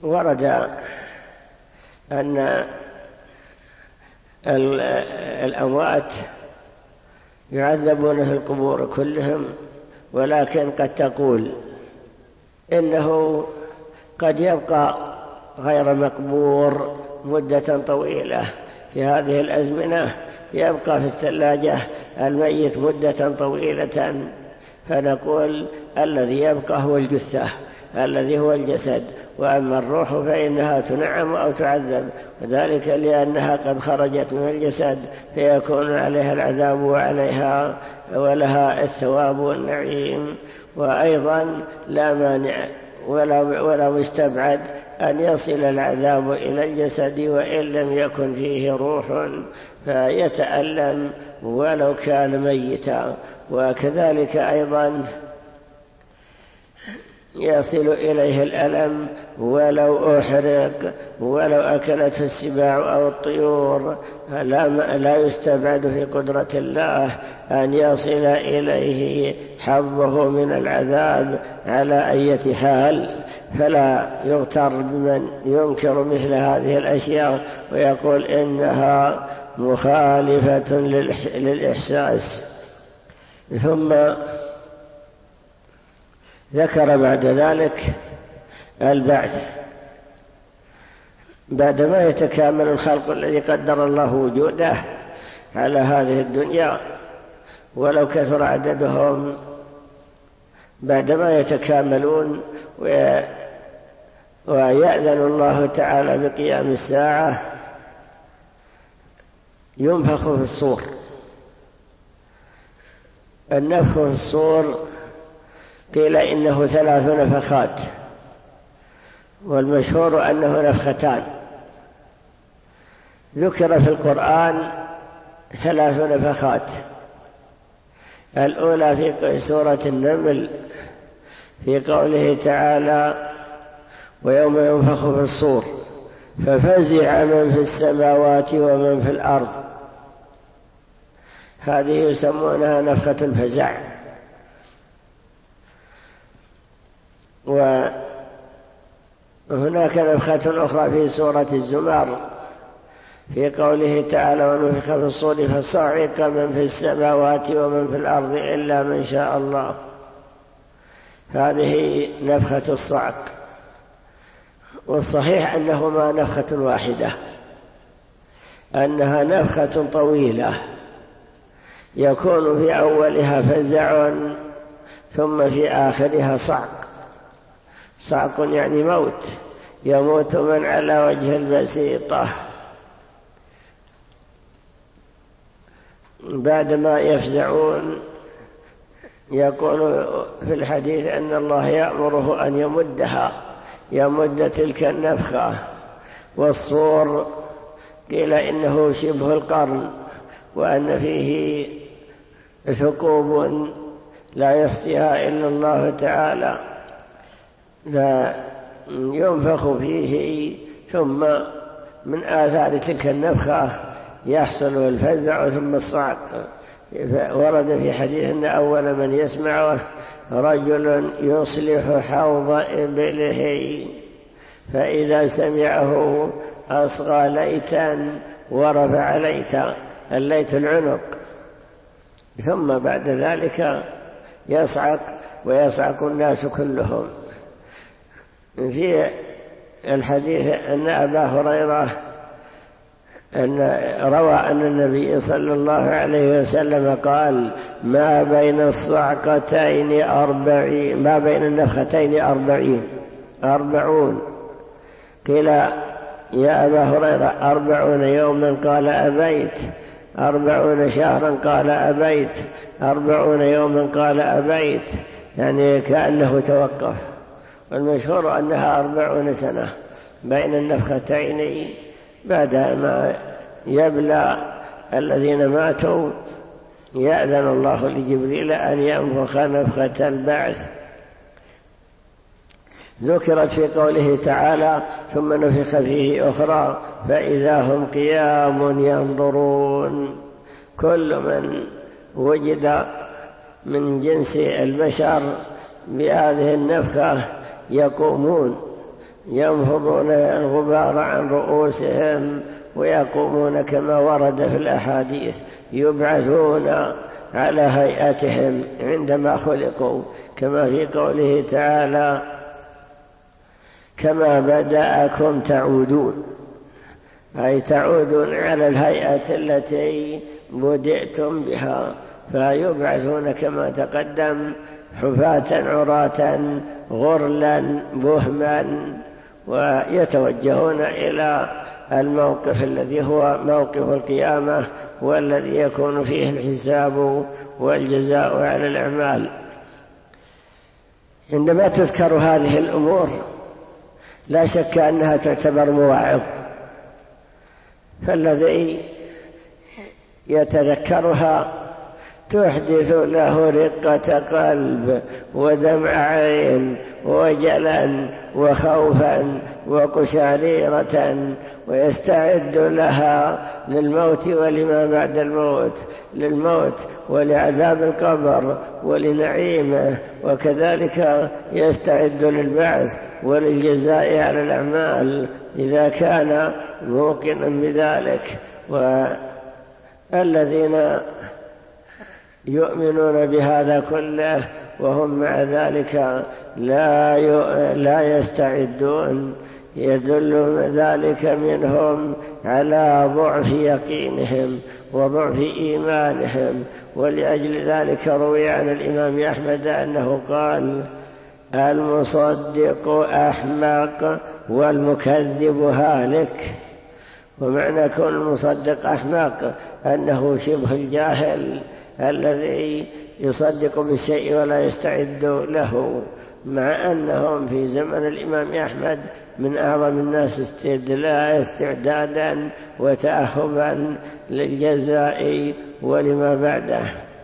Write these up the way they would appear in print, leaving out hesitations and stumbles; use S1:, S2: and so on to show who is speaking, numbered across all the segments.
S1: ورد أن الأموات يعذبون في القبور كلهم، ولكن قد تقول إنه قد يبقى غير مقبور مدة طويلة. في هذه الأزمنة يبقى في الثلاجة الميت مدة طويلة، فنقول الذي يبقى هو الجثة الذي هو الجسد، وأما الروح فإنها تنعم أو تعذب، وذلك لأنها قد خرجت من الجسد فيكون عليها العذاب وعليها ولها الثواب والنعيم. وأيضا لا مانع ولا مستبعد أن يصل العذاب إلى الجسد وإن لم يكن فيه روح فيتألم ولو كان ميتا، وكذلك أيضا يصل إليه الألم ولو أحرق ولو أكلته السباع أو الطيور. لا يستبعد في قدرة الله أن يصل إليه حظه من العذاب على أي حال، فلا يغتر بمن ينكر مثل هذه الأشياء ويقول إنها مخالفة للإحساس. ثم ذكر بعد ذلك البعث بعدما يتكامل الخلق الذي قدر الله وجوده على هذه الدنيا ولو كثر عددهم، بعدما يتكاملون ويأذن الله تعالى بقيام الساعة ينفخ في الصور. النفخ في الصور قيل إنه 3 نفخات، والمشهور أنه نفختان. ذكر في القرآن 3 نفخات، الأولى في سورة النمل في قوله تعالى: ويوم ينفخ في الصور ففزع من في السماوات ومن في الأرض. هذه يسمونها نفخة الفزع. وهناك نفخة أخرى في سورة الزمر في قوله تعالى: ونفخ في الصور فصعق من في السماوات ومن في الأرض إلا من شاء الله. هذه نفخة الصعق، والصحيح أنهما نفخة واحدة، أنها نفخة طويلة يكون في أولها فزع ثم في آخرها صعق. صعق يعني موت، يموت من على وجه البسيطة. بعدما يفزعون يقول في الحديث أن الله يأمره أن يمد تلك النفخة. والصور قيل إنه شبه القرن، وأن فيه ثقوب لا يحصيها إلا الله تعالى، لا ينفخ فيه، ثم من آثار تلك النفخة يحصل الفزع ثم الصعق. ورد في حديث أن أول من يسمعه رجل يصلح حوض إبله، فإذا سمعه أصغى ليتا ورفع ليتا، الليت العنق، ثم بعد ذلك يصعق ويصعق الناس كلهم. في الحديث أن أبا هريرة روى أن النبي صلى الله عليه وسلم قال: ما بين الصعقتين 40، ما بين النفختين 40. قيل: يا أبا هريرة 40 يوما؟ قال: أبيت. 40 شهرا؟ قال: أبيت. 40 يوما؟ قال: أبيت. يعني كأنه توقف. والمشهور أنها 40 سنة بين النفختين، بعدما يبلى الذين ماتوا يأذن الله لجبريل أن ينفخ نفخة البعث. ذكرت في قوله تعالى: ثم نفخ فيه أخرى فإذا هم قيام ينظرون. كل من وجد من جنس البشر بهذه النفخة يقومون ينفضون الغبار عن رؤوسهم ويقومون كما ورد في الأحاديث، يبعثون على هيئتهم عندما خلقوا، كما في قوله تعالى: كما بدأكم تعودون، أي تعودون على الهيئة التي بدأتم بها، فيبعثون كما تقدم حفاة عراة غرلا بهما، ويتوجهون إلى الموقف الذي هو موقف القيامة، والذي يكون فيه الحساب والجزاء على الأعمال. عندما تذكر هذه الأمور لا شك أنها تعتبر مواعظ، فالذي يتذكرها تحدث له رقة قلب ودمع عين وجلا وخوفا وقشعريرة، ويستعد لها للموت ولما بعد الموت، للموت ولعذاب القبر ولنعيمه، وكذلك يستعد للبعث وللجزاء على الأعمال إذا كان موقنا بذلك. والذين يؤمنون بهذا كله وهم مع ذلك لا يستعدون، يدل ذلك منهم على ضعف يقينهم وضعف إيمانهم. ولأجل ذلك روي عن الإمام أحمد أنه قال: المصدق أحمق والمكذب هالك. ومعنى كون المصدق أحمق أنه شبه الجاهل الذي يصدق بالشيء ولا يستعد له، مع أنهم في زمن الإمام أحمد من أعظم الناس استعدادا وتأهبا للجزاء ولما بعده.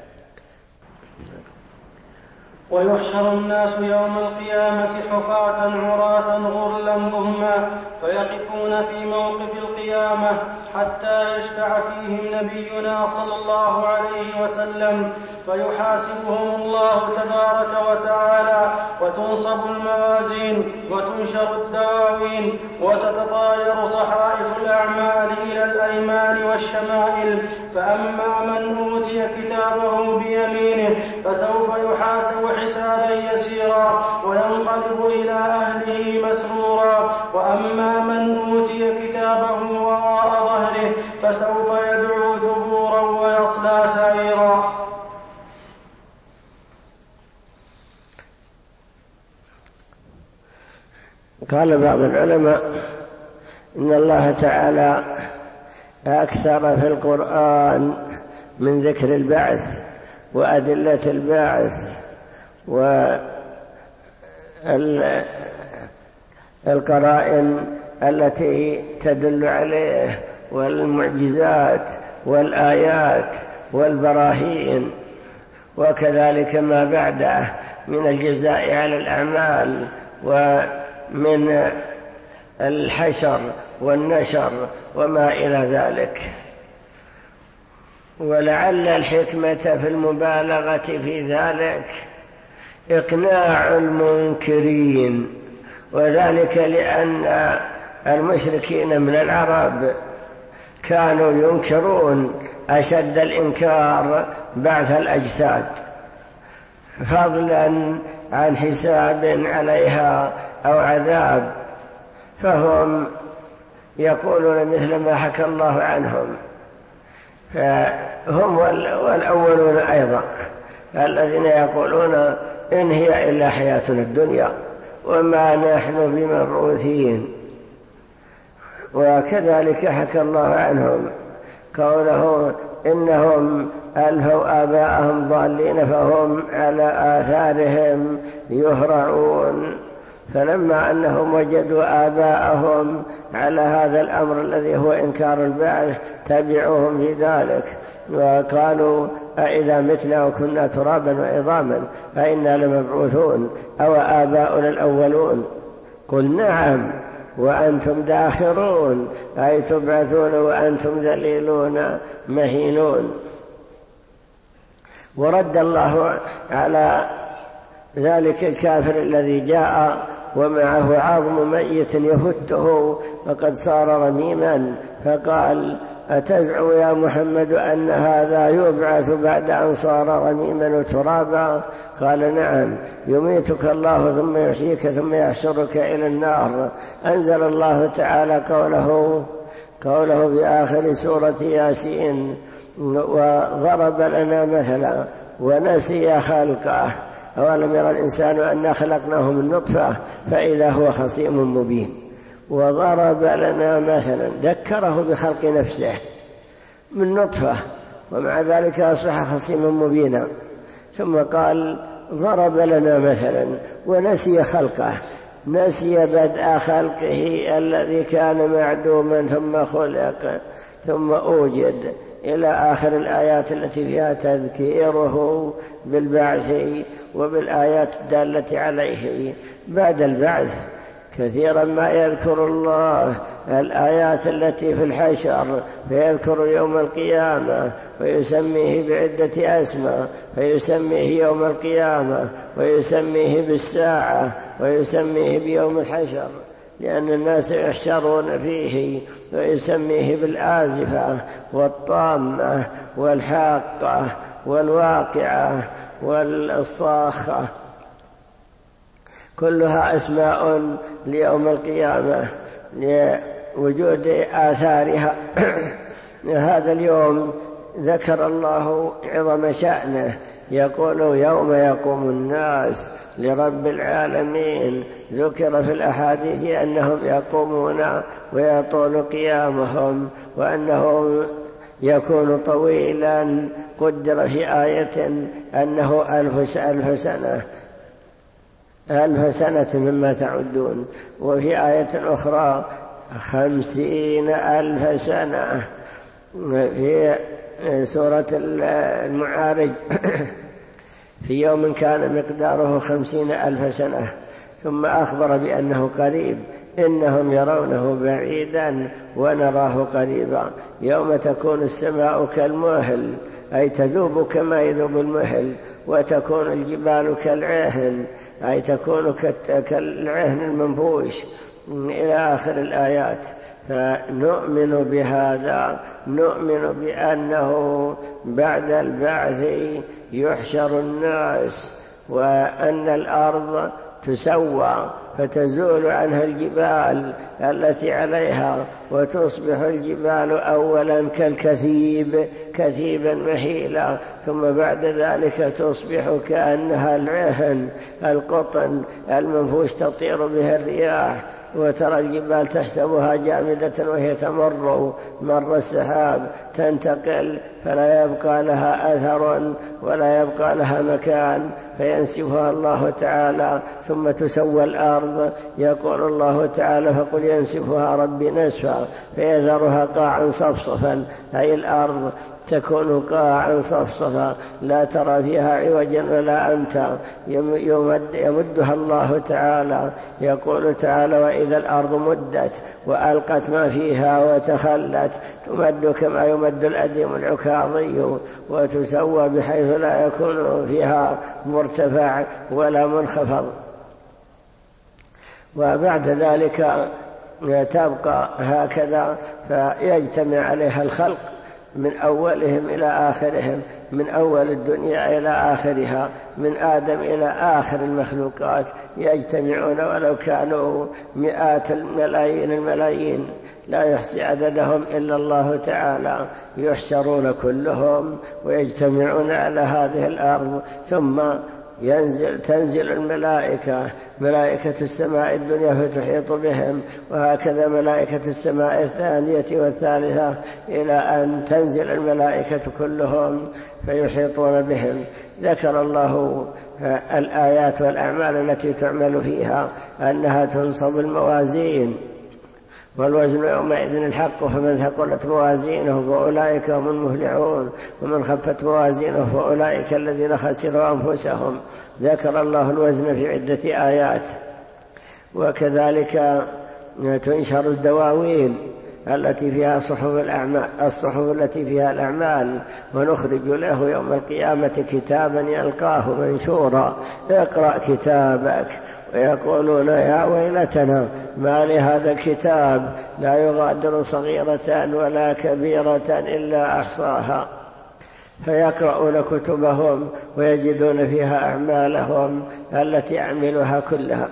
S2: ويحشر الناس يوم القيامة حفاة عراة غرلا بهما، فيقفون في موقف القيامة حتى يشفع فيهم نبينا صلى الله عليه وسلم، فيحاسبهم الله تبارك وتعالى، وتنصب الموازين وتنشر الدواوين وتتطاير صحائف الأعمال إلى الأيمان والشمائل. فأما من أوتي كتابه بيمينه فسوف يحاسب حسابا يسيرا وينقلب إلى أهله مسرورا، وأما من أوتي كتابه وراء ظهره فسوف يدعو ثبورا ويصلى سعيرا.
S1: قال بعض العلماء إن الله تعالى أكثر في القرآن من ذكر البعث وأدلة البعث والقرائن التي تدل عليه والمعجزات والآيات والبراهين، وكذلك ما بعده من الجزاء على الأعمال ومن الحشر والنشر وما إلى ذلك. ولعل الحكمة في المبالغة في ذلك إقناع المنكرين، وذلك لأن المشركين من العرب كانوا ينكرون أشد الإنكار بعث الأجساد، فضلا عن حساب عليها أو عذاب، فهم يقولون مثل ما حكى الله عنهم. فهم والأولون أيضا الذين يقولون إن هي إلا حياتنا الدنيا وما نحن بمبعوثين. وكذلك حكى الله عنهم قوله إنهم ألهوا آباءهم ضالين فهم على آثارهم يهرعون. فلما أنهم وجدوا آباءهم على هذا الأمر الذي هو إنكار البعث تبعوهم في ذلك، وقالوا أئذا متنا وكنا ترابا وعظاما فإنا لمبعوثون أو آباؤنا الأولون. قل نعم وأنتم داخرون، أي تبعثون وأنتم ذليلون مهينون. ورد الله على ذلك الكافر الذي جاء ومعه عظم ميت يفته فقد صار رميما، فقال: أتزعم يا محمد أن هذا يبعث بعد أن صار رميما وترابا؟ قال: نعم، يميتك الله ثم يحييك ثم يحشرك إلى النار. أنزل الله تعالى قوله في آخر سورة ياسين: وضرب لنا مثلا ونسي خلقه أولم يرى الإنسان أنا خلقناه من نطفة فإذا هو خصيم مبين. وضرب لنا مثلا، ذكره بخلق نفسه من نطفة ومع ذلك أصبح خصيما مبينا، ثم قال: ضرب لنا مثلا ونسي خلقه، نسي بدء خلقه الذي كان معدوما ثم خلق ثم أوجد، إلى آخر الآيات التي فيها تذكيره بالبعث وبالآيات الدالة عليه بعد البعث. كثيرا ما يذكر الله الآيات التي في الحشر، فيذكر يوم القيامة ويسميه بعدة أسماء، فيسميه يوم القيامة ويسميه بالساعة ويسميه بيوم الحشر، لأن الناس يحشرون فيه، ويسميه بالآزفة والطامة والحاقة والواقعة والصاخة، كلها أسماء ليوم القيامة لوجود آثارها. هذا اليوم ذكر الله عظم شأنه، يقول: يوم يقوم الناس لرب العالمين. ذكر في الأحاديث أنهم يقومون ويطول قيامهم، وأنه يكون طويلا، قدر في آية أنه 1000 سنة مما تعدون، وفي آية أخرى 50,000 سنة. في سورة المعارج: في يوم كان مقداره 50,000 سنة، ثم أخبر بأنه قريب، إنهم يرونه بعيدا ونراه قريبا. يوم تكون السماء كالمهل، أي تذوب كما يذوب المهل، وتكون الجبال كالعهن، أي تكون كالعهن المنفوش، إلى آخر الآيات. فنؤمن بهذا، نؤمن بأنه بعد البعث يحشر الناس، وأن الأرض تسوى فتزول عنها الجبال التي عليها، وتصبح الجبال أولا كالكثيب، كثيبا مهيلا، ثم بعد ذلك تصبح كأنها العهن، القطن المنفوش تطير به الرياح، وترى الجبال تحسبها جامدة وهي تمر مر السحاب، تنتقل فلا يبقى لها أثر ولا يبقى لها مكان، فينسفها الله تعالى، ثم تسوى الأرض. يقول الله تعالى: فقل ينسفها ربي نسفا فيذرها قاعا صفصفا، أي الأرض تكون قاعا صفصفا لا ترى فيها عوجا ولا أمتا، يمدها الله تعالى. يقول تعالى: وإذا الأرض مدت وألقت ما فيها وتخلت، تمد كما يمد الأديم العكاظي، وتسوى بحيث لا يكون فيها مرتفع ولا منخفض. وبعد ذلك تبقى هكذا، فيجتمع عليها الخلق من أولهم إلى آخرهم، من أول الدنيا إلى آخرها، من آدم إلى آخر المخلوقات، يجتمعون ولو كانوا مئات الملايين لا يحصي عددهم إلا الله تعالى، يحشرون كلهم ويجتمعون على هذه الأرض. ثم تنزل الملائكة، ملائكة السماء الدنيا فتحيط بهم، وهكذا ملائكة السماء الثانية والثالثة، إلى أن تنزل الملائكة كلهم فيحيطون بهم. ذكر الله الآيات والأعمال التي تعمل فيها، أنها تنصب الموازين، والوزن يومئذ الحق، فمن ثقلت موازينه فأولئك هم المفلحون، ومن خفت موازينه فأولئك الذين خسروا أنفسهم. ذكر الله الوزن في عدة آيات. وكذلك تنشر الدواوين التي فيها الصحف التي فيها الأعمال، ونخرج له يوم القيامة كتابا يلقاه منشورا اقرأ كتابك. ويقولون يا ويلتنا ما لهذا الكتاب لا يغادر صغيرة ولا كبيرة إلا أحصاها. فيقرؤون كتبهم ويجدون فيها أعمالهم التي عملوها كلها.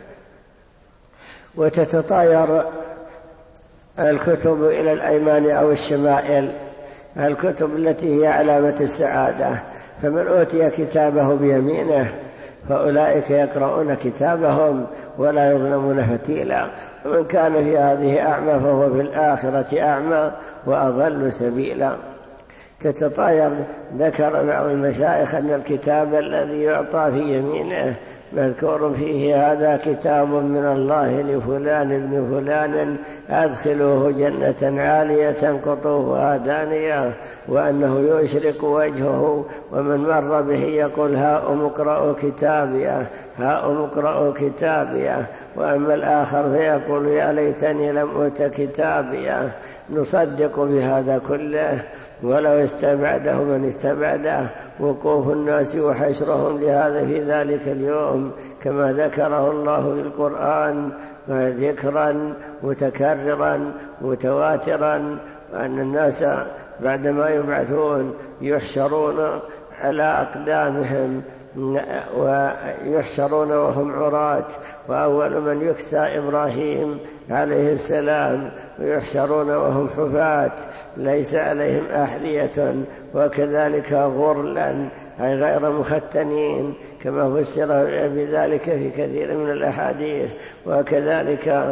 S1: وتتطاير الكتب إلى الأيمان أو الشمائل، الكتب التي هي علامة السعادة. فمن أوتي كتابه بيمينه فأولئك يقرؤون كتابهم ولا يظلمون فتيلا. ومن كان في هذه أعمى فهو في الآخرة أعمى وأضل سبيلا. تتطاير. ذكر بعض المشايخ أن الكتاب الذي يعطى في يمينه مذكور فيه هذا كتاب من الله لفلان ابن فلان أدخلوه جنة عالية قطوفها دانية وأنه يشرق وجهه، ومن مر به يقول هاؤم اقرأوا كتابيه هاؤم اقرأوا كتابيه. وأما الآخر فيقول يا ليتني لم أوت كتابيه. نصدق بهذا كله ولو استبعده من استبعده وقوف الناس وحشرهم لهذا في ذلك اليوم كما ذكره الله في القرآن ذكرا متكررا متواترا، وأن الناس بعدما يبعثون يحشرون على أقدامهم ويحشرون وهم عراة، وأول من يكسى إبراهيم عليه السلام، ويحشرون وهم حفاة ليس عليهم أحذية، وكذلك غرلا أي غير مختنين كما فسر بذلك في كثير من الأحاديث. وكذلك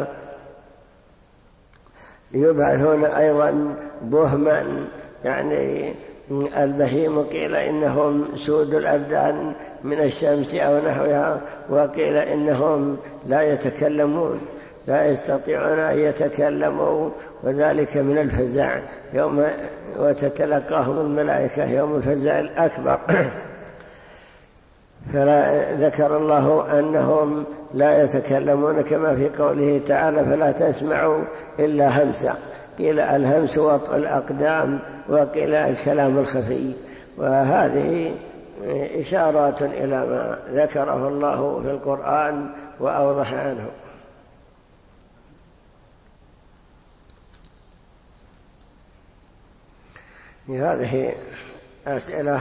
S1: يبعثون أيضا بهما، يعني البهيم قيل إنهم سود الأبدان من الشمس أو نحوها، وقيل إنهم لا يتكلمون لا يستطيعون أن يتكلموا، وذلك من الفزع يوم وتتلقاهم الملائكة يوم الفزع الأكبر. فذكر الله أنهم لا يتكلمون كما في قوله تعالى فلا تسمعوا إلا همسا. قيل الهمس وطء الأقدام، وقيل الكلام الخفي. وهذه إشارات إلى ما ذكره الله في القرآن وأوضح عنه. هذه أسئلة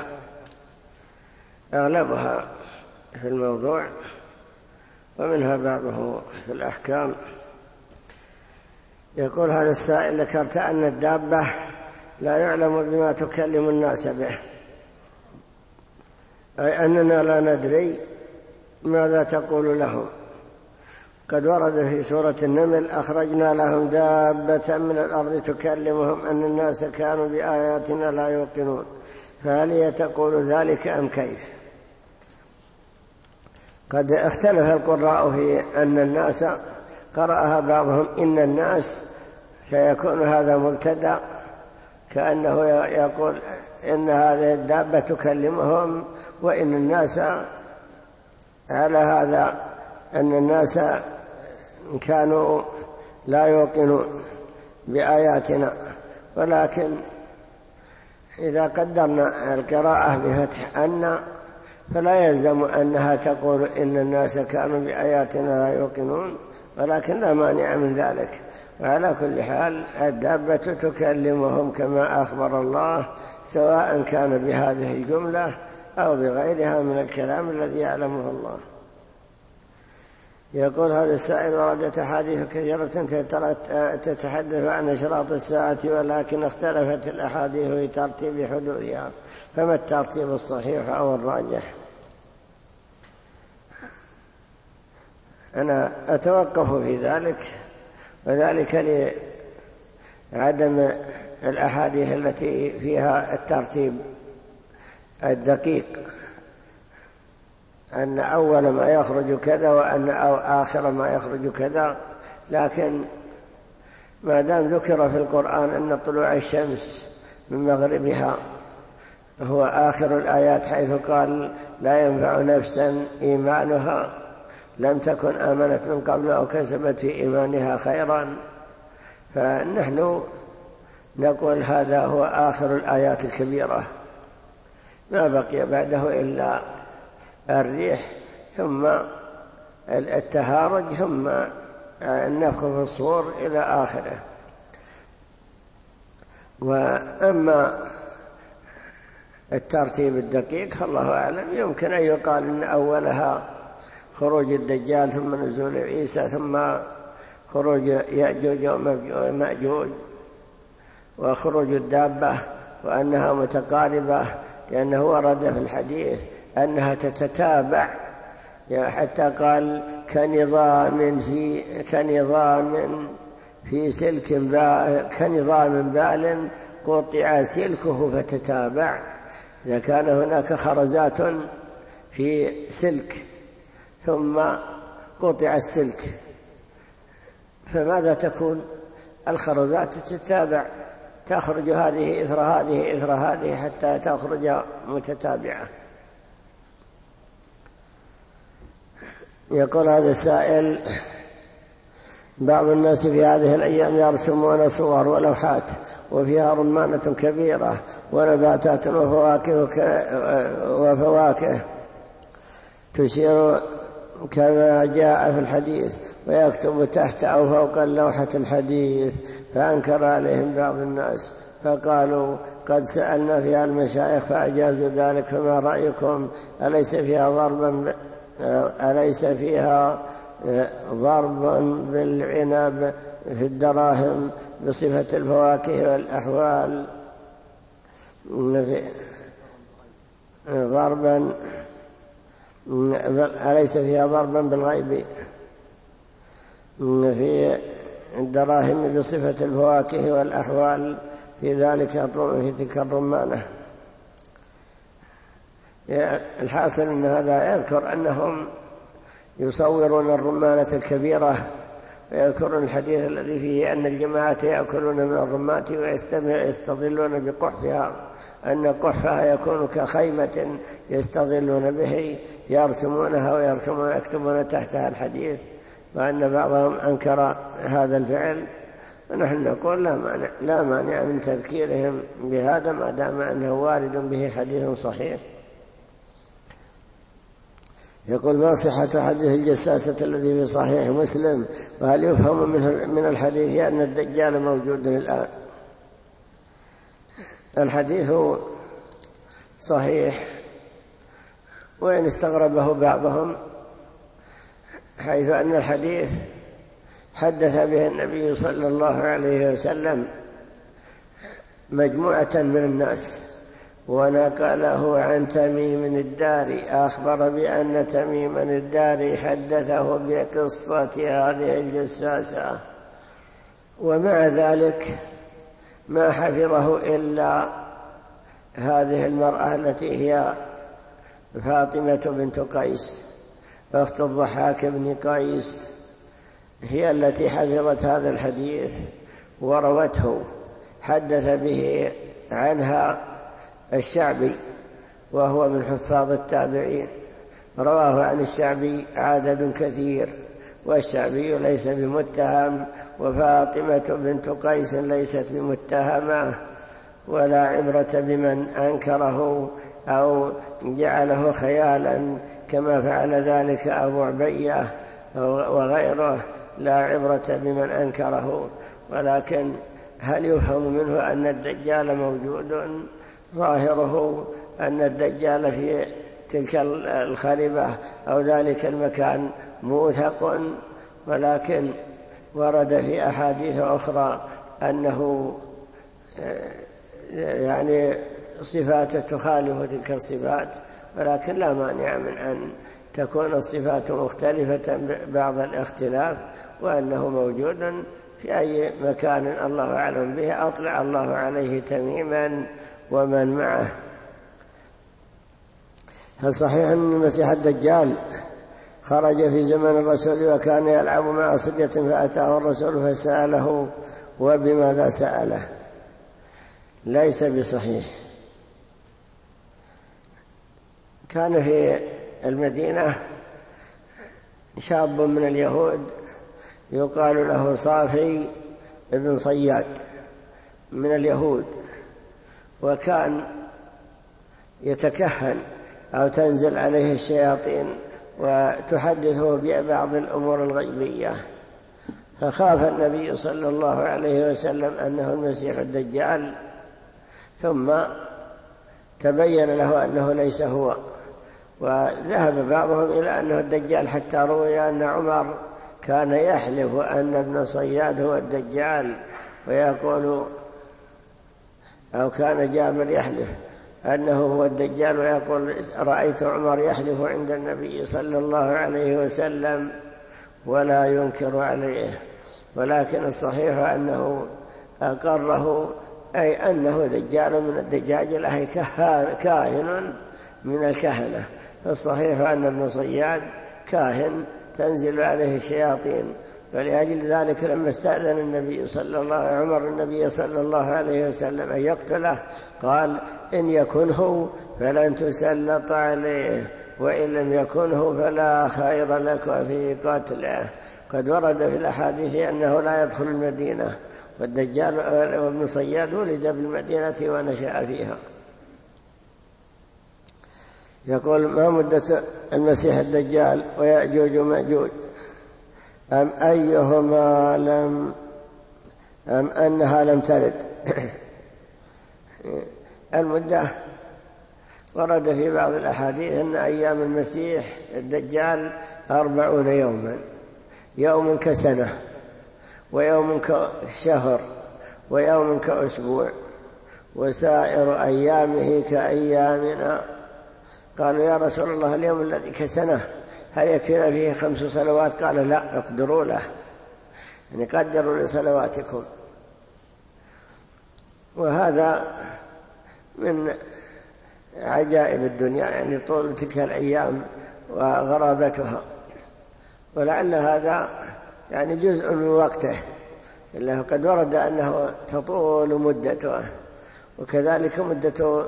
S1: أغلبها في الموضوع ومنها بعضه في الأحكام. يقول هذا السائل ذكرت أن الدابة لا يعلم بما تكلم الناس به، أي أننا لا ندري ماذا تقول لهم. قد ورد في سورة النمل أخرجنا لهم دابة من الأرض تكلمهم أن الناس كانوا بآياتنا لا يوقنون، فهل هي تقول ذلك أم كيف؟ قد اختلف القراء في أن الناس، قرأها بعضهم إن الناس سيكون هذا مبتدأ كأنه يقول إن هذه الدابة تكلمهم، وإن الناس على هذا أن الناس كانوا لا يوقنون بآياتنا. ولكن إذا قدرنا القراءة بفتح أن فلا يلزم أنها تقول إن الناس كانوا بآياتنا لا يوقنون، ولكن لا مانع من ذلك. وعلى كل حال الدابة تكلمهم كما أخبر الله، سواء كان بهذه الجملة أو بغيرها من الكلام الذي يعلمه الله. يقول هذا السائل وردت أحاديث كثيرة تتحدث عن أشراط الساعة، ولكن اختلفت الأحاديث في ترتيب حدوثها، فما الترتيب الصحيح أو الراجح؟ أنا أتوقف في ذلك، وذلك لعدم الأحاديث التي فيها الترتيب الدقيق، أن أول ما يخرج كذا وأن آخر ما يخرج كذا. لكن ما دام ذكر في القرآن أن طلوع الشمس من مغربها هو آخر الآيات، حيث قال لا ينفع نفسا إيمانها لم تكن آمنت من قبل أو كسبت في إيمانها خيرا، فنحن نقول هذا هو آخر الآيات الكبيرة، ما بقي بعده إلا الريح ثم التهارج ثم النفخ في الصور إلى آخره. وأما الترتيب الدقيق فالله أعلم، يمكن أن يقال إن أولها خروج الدجال ثم نزول عيسى ثم خروج يأجوج ومأجوج وخروج الدابة، وأنها متقاربة لأنه ورد في الحديث أنها تتتابع، حتى قال كنظام في سلك كنظام بال قطع سلكه فتتابع. إذا كان هناك خرزات في سلك ثم قطع السلك فماذا تكون؟ الخرزات تتتابع، تخرج هذه إثر هذه إثر هذه حتى تخرج متتابعة. يقول هذا السائل: بعض الناس في هذه الأيام يرسمون صور ولوحات وفيها رمانة كبيرة ونباتات وفواكه تشير كما جاء في الحديث، ويكتب تحت أو فوق اللوحة الحديث، فأنكر عليهم بعض الناس فقالوا: قد سألنا فيها المشايخ فأجازوا ذلك، فما رأيكم؟ أليس فيها ضرب بالعنب في الدراهم بصفة الفواكه والأحوال، أليس فيها ضربا بالغيب في الدراهم بصفة الفواكه والأحوال في تلك الرمانة؟ الحاصل أن هذا يذكر أنهم يصورون الرمانة الكبيرة، ويذكرون الحديث الذي فيه أن الجماعة يأكلون من الرمات ويستظلون بقحفها، أن قحفها يكون كخيمة يستظلون به، يرسمونها ويكتبون تحتها الحديث، وأن بعضهم أنكر هذا الفعل. ونحن نقول لا مانع من تذكيرهم بهذا ما دام أنه وارد به حديث صحيح. يقول: ما صحة حديث الجساسة الذي في صحيح مسلم؟ وهل يفهم من الحديث أن الدجال موجود الآن؟ الحديث صحيح، وإن استغربه بعضهم، حيث أن الحديث حدث به النبي صلى الله عليه وسلم مجموعة من الناس، ونقله عن تميم الداري، أخبر بأن تميم الداري حدثه بقصة هذه الجساسة، ومع ذلك ما حفظه إلا هذه المرأة التي هي فاطمة بنت قيس أخت الضحاك بن قيس، هي التي حفظت هذا الحديث وروته. حدث به عنها الشعبي وهو من حفاظ التابعين، رواه عن الشعبي عدد كثير، والشعبي ليس بمتهم، وفاطمة بنت قيس ليست بمتهمة، ولا عبرة بمن أنكره أو جعله خيالا كما فعل ذلك أبو عبية وغيره، لا عبرة بمن أنكره. ولكن هل يفهم منه أن الدجال موجود؟ ظاهره أن الدجال في تلك الخربة أو ذلك المكان موثق، ولكن ورد في أحاديث أخرى أنه يعني صفات تخالف تلك الصفات، ولكن لا مانع من أن تكون الصفات مختلفة بعض الاختلاف، وأنه موجود في أي مكان الله أعلم به. أطلع الله عليه تميما ومن معه. هل صحيح أن المسيح الدجال خرج في زمن الرسول وكان يلعب مع صبية فأتاه الرسول فسأله؟ وبماذا سأله؟ ليس بصحيح. كان في المدينة شاب من اليهود يقال له صافي ابن صياد من اليهود، وكان يتكهن أو تنزل عليه الشياطين وتحدثه ببعض الأمور الغيبية، فخاف النبي صلى الله عليه وسلم أنه المسيح الدجال، ثم تبين له أنه ليس هو، وذهب بعضهم إلى أنه الدجال، حتى روي أن عمر كان يحلف أن ابن صياد هو الدجال، ويقول أو كان جابر يحلف أنه هو الدجال، ويقول رأيت عمر يحلف عند النبي صلى الله عليه وسلم ولا ينكر عليه، ولكن الصحيح أنه أقره، أي أنه دجال من الدجاجلة، أي كاهن من الكهنة. فالصحيح أن ابن صياد كاهن تنزل عليه الشياطين، ولأجل ذلك لما استأذن عمر النبي صلى الله عليه وسلم أن يقتله قال إن يكن هو فلن تسلط عليه، وإن لم يكن هو فلا خير لك في قتله. قد ورد في الأحاديث أنه لا يدخل المدينة، والدجال وابن صياد ولد بالمدينة ونشأ فيها. يقول ما مدة المسيح الدجال ويأجوج ومأجوج؟ أم أنها لم ترد؟ المدة ورد في بعض الأحاديث أن أيام المسيح الدجال 40 يوما، يوم كسنة، ويوم كشهر، ويوم كأسبوع، وسائر أيامه كأيامنا. قالوا يا رسول الله اليوم الذي كسنة هل يكفينا فيه 5 صلوات؟ قال لا، اقدروا له، يعني قدروا لصلواتكم. وهذا من عجائب الدنيا، يعني طول تلك الأيام وغرابتها، ولعل هذا يعني جزء من وقته، إلا قد ورد أنه تطول مدته، وكذلك مدة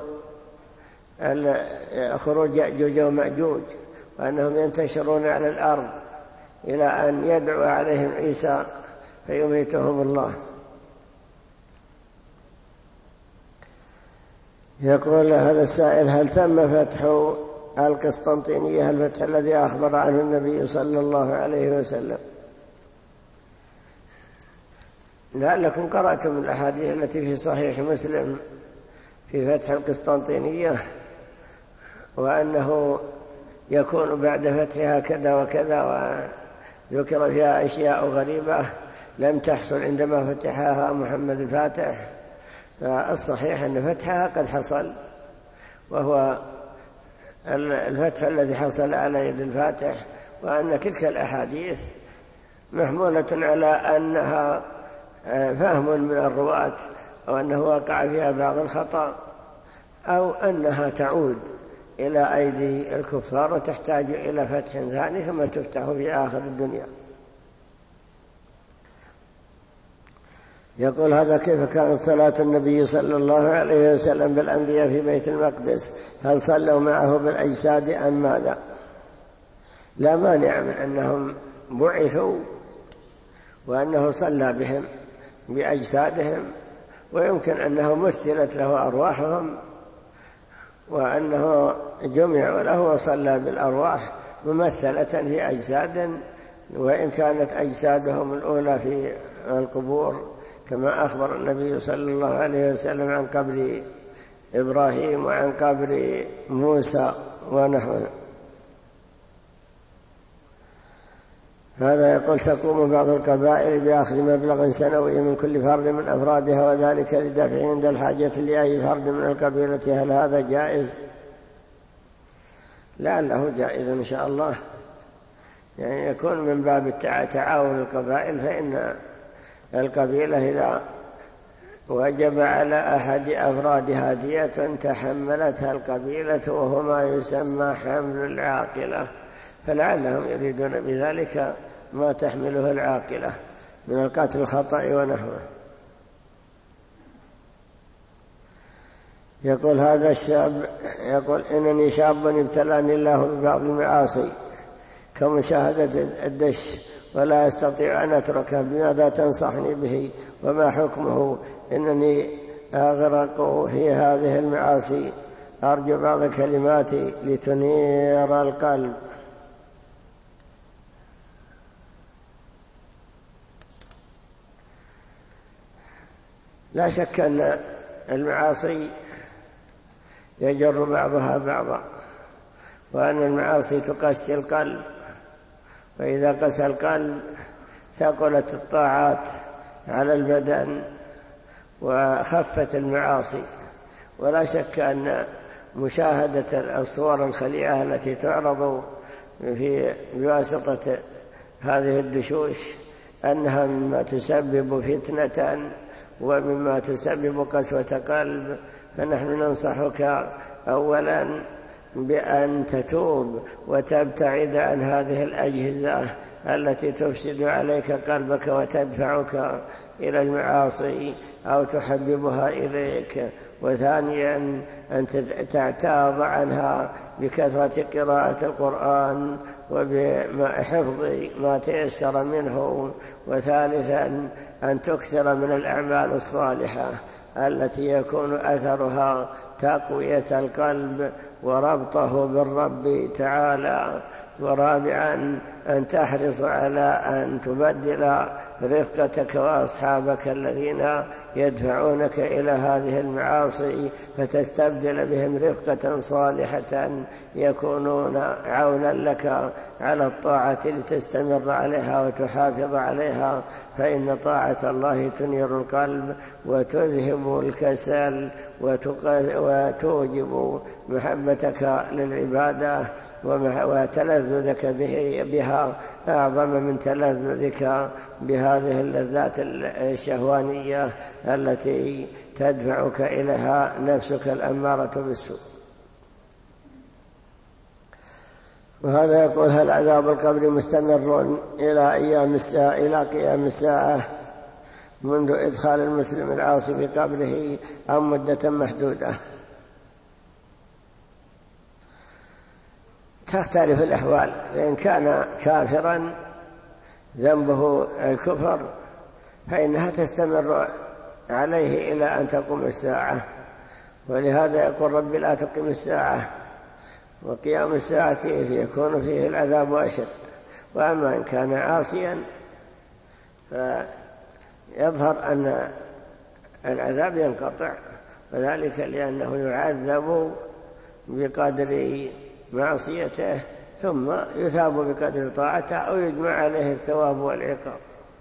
S1: خروج يأجوج ومأجوج، وأنهم ينتشرون على الأرض إلى أن يدعو عليهم عيسى فيميتهم الله. يقول هذا السائل هل تم فتح القسطنطينية الفتح الذي أخبر عنه النبي صلى الله عليه وسلم؟ لعلكم قرأتم الأحاديث التي في صحيح مسلم في فتح القسطنطينية، وأنه يكون بعد فتحها كذا وكذا، وذكر فيها أشياء غريبة لم تحصل عندما فتحها محمد الفاتح. فالصحيح أن فتحها قد حصل، وهو الفتح الذي حصل على يد الفاتح، وأن تلك الأحاديث محمولة على أنها فهم من الرواة، أو أنه وقع فيها بعض الخطأ، أو أنها تعود إلى أيدي الكفار وتحتاج إلى فتح ثاني ثم تفتح في آخر الدنيا. يقول هذا كيف كانت صلاة النبي صلى الله عليه وسلم بالأنبياء في بيت المقدس؟ هل صلوا معه بالأجساد أم ماذا؟ لا مانع من أنهم بعثوا وأنه صلى بهم بأجسادهم، ويمكن أنه مثلت له أرواحهم، وأنه جمع له وصلى بالأرواح ممثلة في أجساد، وإن كانت أجسادهم الأولى في القبور، كما أخبر النبي صلى الله عليه وسلم عن قبر إبراهيم وعن قبر موسى ونحوه. هذا يقول تقوم بعض القبائل بأخذ مبلغ سنوي من كل فرد من أفرادها، وذلك لدفع عند الحاجة لأي فرد من القبيلة، هل هذا جائز؟ لعله جائز إن شاء الله، يعني يكون من باب تعاون القبائل، فإن القبيلة إذا وجب على أحد أفرادها دية تحملتها القبيلة، وهو ما يسمى حمل العاقلة، فلعلهم يريدون بذلك ما تحمله العاقلة من القتل الخطأ ونحوه. يقول هذا الشاب يقول إنني شاب ابتلاني الله ببعض المعاصي كمشاهدة الدش ولا أستطيع أن أتركه، بماذا تنصحني به وما حكمه؟ إنني أغرق في هذه المعاصي. أرجو بعض كلماتي لتنير القلب. لا شك أن المعاصي يجر بعضها بعضا، وأن المعاصي تقسي القلب، وإذا قسى القلب ثقلت الطاعات على البدن وخفت المعاصي. ولا شك أن مشاهدة الصور الخليعة التي تعرض بواسطة هذه الدشوش أنها مما تسبب فتنة ومما تسبب قسوة قلب. فنحن ننصحك أولا بأن تتوب وتبتعد عن هذه الأجهزة التي تفسد عليك قلبك وتدفعك إلى المعاصي أو تحببها إليك. وثانيا أن تعتاض عنها بكثرة قراءة القرآن وبحفظ ما تيسر منه. وثالثا أن تكثر من الأعمال الصالحة التي يكون أثرها تقوية القلب وربطه بالرب تعالى. ورابعا أن تحرص على أن تبدل رفقتك وأصحابك الذين يدفعونك إلى هذه المعاصي، فتستبدل بهم رفقة صالحة يكونون عونا لك على الطاعة لتستمر عليها وتحافظ عليها. فإن طاعة الله تنير القلب وتذهب الكسل وتوجب محبتك للعبادة وتلذذك بها أعظم من تلذذك بهذه اللذات الشهوانية التي تدفعك إليها نفسك الأمارة بالسوء. وهذا يقول: هل عذاب القبر مستمر إلى قيام الساعة منذ إدخال المسلم العاصي في قبره أم مدة محدودة؟ تختلف الأحوال. فإن كان كافرا ذنبه الكفر فإنها تستمر عليه إلى أن تقوم الساعة، ولهذا يقول: رب لا تقم الساعة. وقيام الساعة يكون فيه العذاب أشد. وأما إن كان عاصيا فيظهر أن العذاب ينقطع، وذلك لأنه يعذب بقدر معصيته ثم يثاب بقدر طاعته أو يجمع عليه الثواب والعقاب.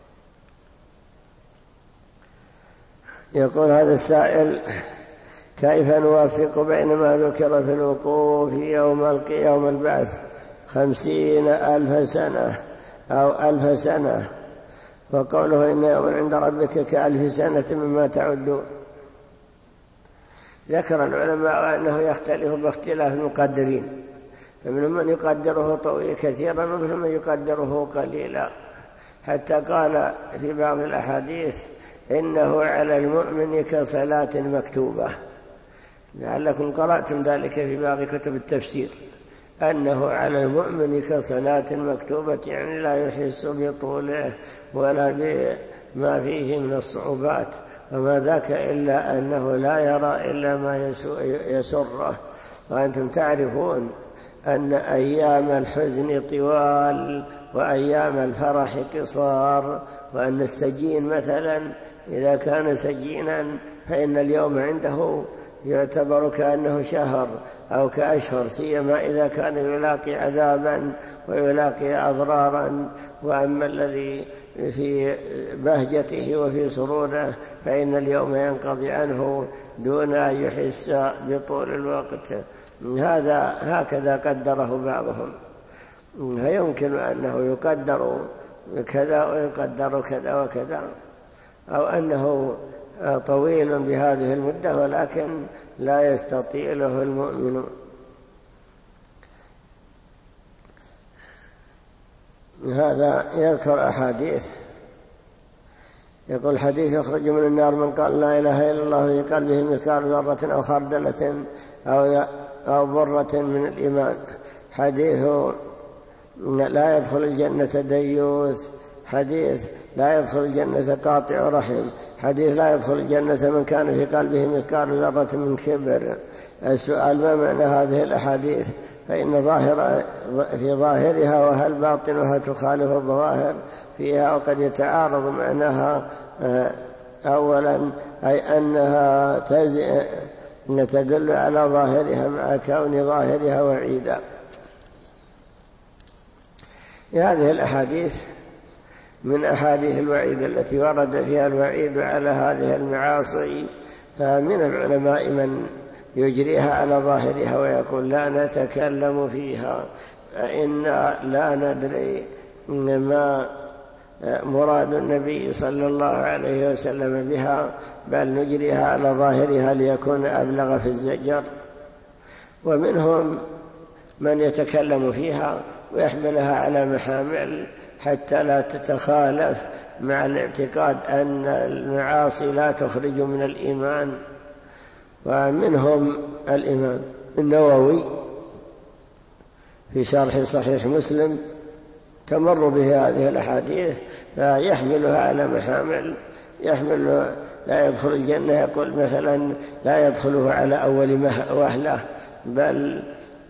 S1: يقول هذا السائل: كيف نوفق بين ما ذكر في الوقوف يوم البعث 50,000 سنة أو 1000 سنة، وقوله إن يوم عند ربك ك1000 سنة مما تعدون؟ ذكر العلماء أنه يختلف باختلاف المقدرين، فمنهم من يقدره طويل كثيرا ومنهم من يقدره قليلا، حتى قال في بعض الأحاديث: إنه على المؤمن كصلاة مكتوبة. لعلكم قرأتم ذلك في بعض كتب التفسير، أنه على المؤمن كصلاة مكتوبة، يعني لا يحس بطوله ولا بما فيه من الصعوبات، وما ذاك إلا أنه لا يرى إلا ما يسره. وأنتم تعرفون أن أيام الحزن طوال وأيام الفرح قصار، وأن السجين مثلا إذا كان سجينا فإن اليوم عنده يعتبر كأنه شهر أو كأشهر، سيما إذا كان يلاقي عذابا ويلاقي أضرارا. وأما الذي في بهجته وفي سروره فإن اليوم ينقضي عنه دون أن يحس بطول الوقت. هكذا قدره بعضهم. فيمكن أنه يقدر كذا ويقدر كذا وكذا، أو أنه طويل بهذه المدة ولكن لا يستطيله المؤمن. هذا يذكر أحاديث. يقول: حديث: يخرج من النار من قال لا إله إلا الله في قلبه مثقال ذرة أو خردلة أو برة من الإيمان. حديث لا يدخل الجنة ديوث، حديث لا يدخل الجنة قاطع رحم، حديث لا يدخل الجنة من كان في قلبه مثقال ذرة من كبر. السؤال: ما معنى هذه الأحاديث؟ فإن في ظاهرها وهل باطنها تخالف الظواهر فيها، وقد يتعارض معناها. أولا أي أنها تدل على ظاهرها مع كون ظاهرها وعيدا. هذه الأحاديث من أحاديث الوعيد التي ورد فيها الوعيد على هذه المعاصي، فمن العلماء من يجريها على ظاهرها ويقول لا نتكلم فيها، فإنا لا ندري ما مراد النبي صلى الله عليه وسلم بها، بل نجريها على ظاهرها ليكون أبلغ في الزجر. ومنهم من يتكلم فيها ويحملها على محامل حتى لا تتخالف مع الاعتقاد أن المعاصي لا تخرج من الإيمان. ومنهم الإمام النووي في شرح صحيح مسلم تمر به هذه الأحاديث فيحملها على محامل، يحمل لا يدخل الجنة، يقول مثلا لا يدخله على أول وهلة، بل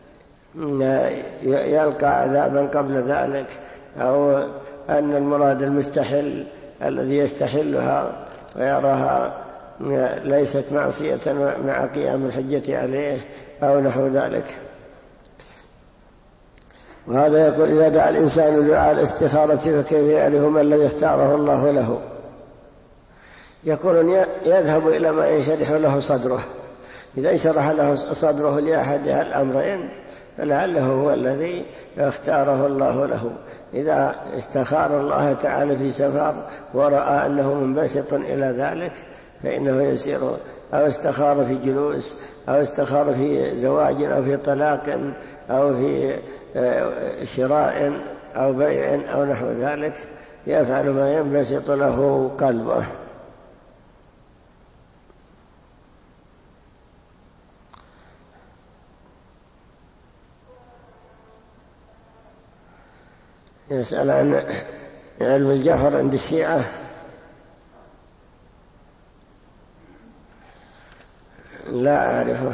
S1: يلقى عذابا قبل ذلك، أو أن المراد المستحل الذي يستحلها ويراها ليست معصية مع قيام الحجة عليه أو نحو ذلك. وهذا يقول: إذا دعا الإنسان دعاء الاستخارة فكيف يعرف ما الذي اختاره الله له؟ يقولون يذهب إلى ما ينشرح له صدره، إذا انشرح له صدره لأحد الأمرين فلعله هو الذي اختاره الله له. إذا استخار الله تعالى في سفر ورأى أنه منبسط إلى ذلك فإنه يسير، أو استخار في جلوس، أو استخار في زواج، أو في طلاق، أو في شراء أو بيع أو نحو ذلك، يفعل ما ينبسط له قلبه. يسأل عن علم الجهر عند الشيعة. لا أعرفه.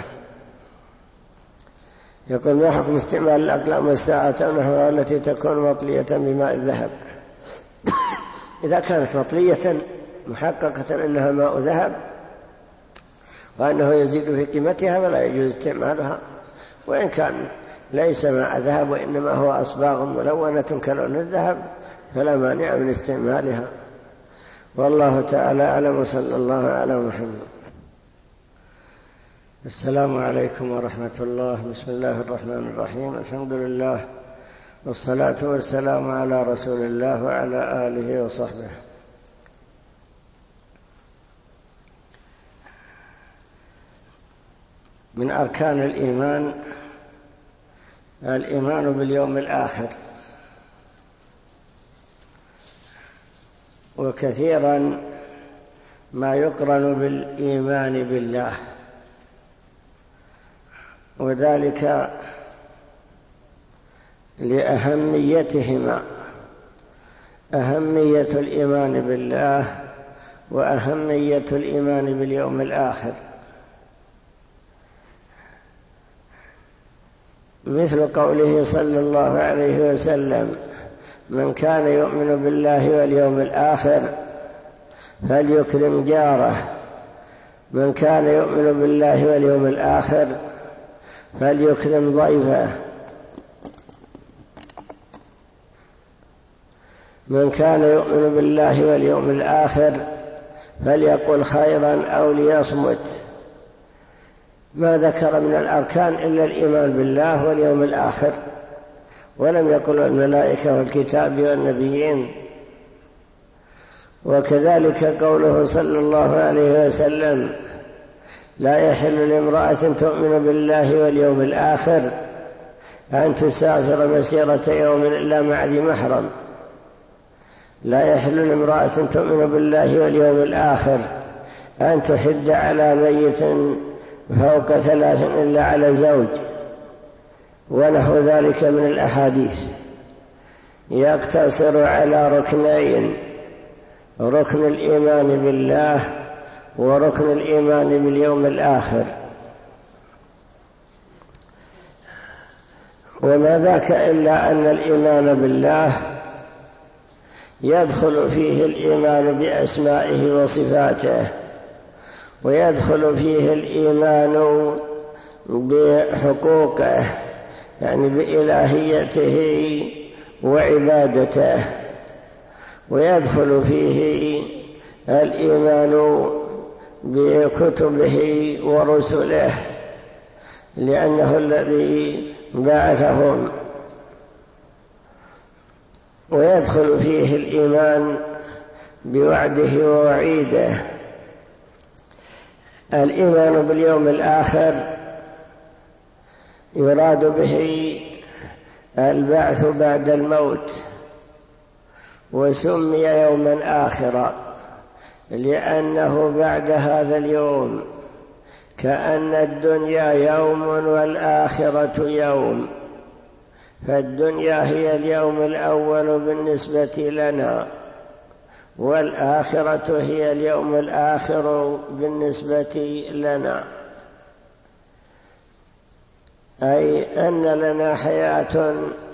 S1: يقول: ما حكم استعمال الأقلام والساعة ونحوها التي تكون مطلية بماء الذهب؟ إذا كانت مطلية محققة أنها ماء ذهب وأنه يزيد في قيمتها فلا يجوز استعمالها، وإن كان ليس ماء ذهب وإنما هو أصباغ ملونة كلون الذهب فلا مانع من استعمالها. والله تعالى أعلم، وصلى الله على محمد. السلام عليكم ورحمة الله. بسم الله الرحمن الرحيم. الحمد لله والصلاة والسلام على رسول الله وعلى آله وصحبه. من أركان الإيمان باليوم الآخر، وكثيرا ما يقرن بالإيمان بالله، وذلك لأهميتهما، أهمية الإيمان بالله وأهمية الإيمان باليوم الآخر. مثل قوله صلى الله عليه وسلم: من كان يؤمن بالله واليوم الآخر فليكرم جاره، من كان يؤمن بالله واليوم الآخر فليكرم ضيفه، من كان يؤمن بالله واليوم الآخر فليقل خيرا أو ليصمت. ما ذكر من الأركان إلا الإيمان بالله واليوم الآخر، ولم يقل الملائكة والكتاب والنبيين. وكذلك قوله صلى الله عليه وسلم: لا يحل لامرأة تؤمن بالله واليوم الآخر أن تسافر مسيرة يوم إلا مع ذي محرم. لا يحل لامرأة تؤمن بالله واليوم الآخر أن تحد على ميت فوق 3 إلا على زوج، ونحو ذلك من الأحاديث. يقتصر على ركنين: ركن الإيمان بالله وركن الإيمان باليوم الآخر. وما ذاك إلا أن الإيمان بالله يدخل فيه الإيمان بأسمائه وصفاته، ويدخل فيه الإيمان بحقوقه، يعني بإلهيته وعبادته، ويدخل فيه الإيمان بكتبه ورسله لأنه الذي بعثهم، ويدخل فيه الإيمان بوعده ووعيده. الإيمان باليوم الآخر يراد به البعث بعد الموت، وسمي يوما آخرا لأنه بعد هذا اليوم كأن الدنيا يوم والآخرة يوم، فالدنيا هي اليوم الأول بالنسبة لنا، والآخرة هي اليوم الآخر بالنسبة لنا، أي أن لنا حياة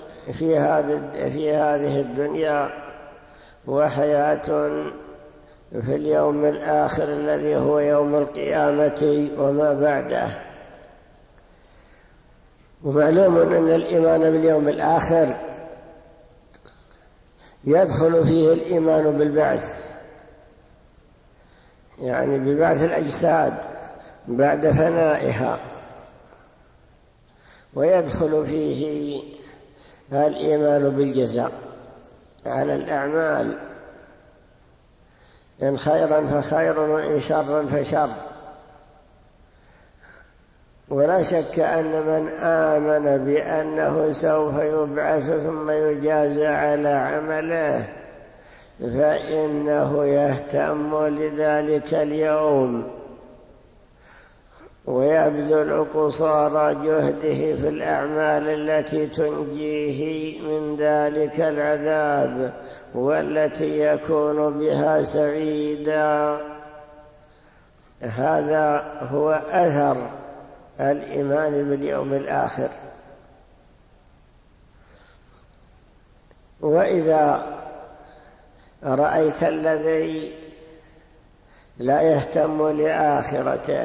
S1: في هذه الدنيا، وحياة في اليوم الآخر الذي هو يوم القيامة وما بعده. ومعلوم أن الإيمان باليوم الآخر يدخل فيه الإيمان بالبعث، يعني ببعث الأجساد بعد فنائها، ويدخل فيه الإيمان بالجزاء على الأعمال، إن خيرا فخير وإن شرا فشر. ولا شك أن من آمن بأنه سوف يبعث ثم يجازى على عمله فإنه يهتم لذلك اليوم، ويبذل قصارى جهده في الأعمال التي تنجيه من ذلك العذاب والتي يكون بها سعيدا. هذا هو أثر الإيمان باليوم الآخر. وإذا رأيت الذي لا يهتم لآخرته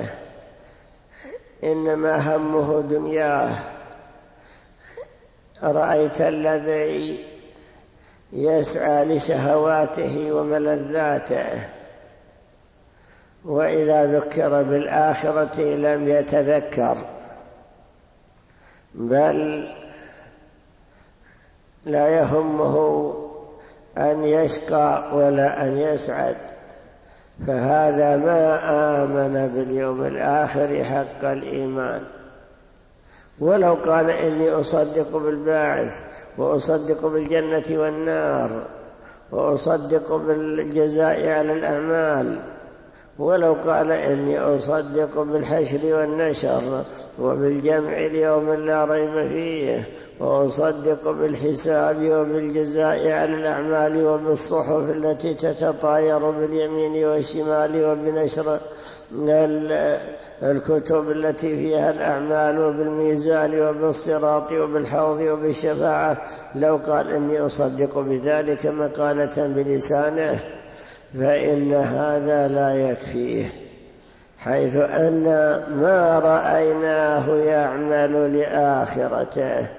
S1: إنما همه دنياه، رأيت الذي يسعى لشهواته وملذاته، وإذا ذكر بالآخرة لم يتذكر، بل لا يهمه أن يشقى ولا أن يسعد، فهذا ما آمن باليوم الآخر حق الإيمان. ولو قال إني أصدق بالباعث وأصدق بالجنة والنار وأصدق بالجزاء على الأعمال، ولو قال إني أصدق بالحشر والنشر وبالجمع اليوم لا ريب فيه، وأصدق بالحساب وبالجزاء على الأعمال وبالصحف التي تتطاير باليمين والشمال وبنشر الكتب التي فيها الأعمال وبالميزان وبالصراط وبالحوض وبالشفاعة، لو قال إني أصدق بذلك مقالة بلسانه فإن هذا لا يكفيه، حيث أن ما رأيناه يعمل لآخرته.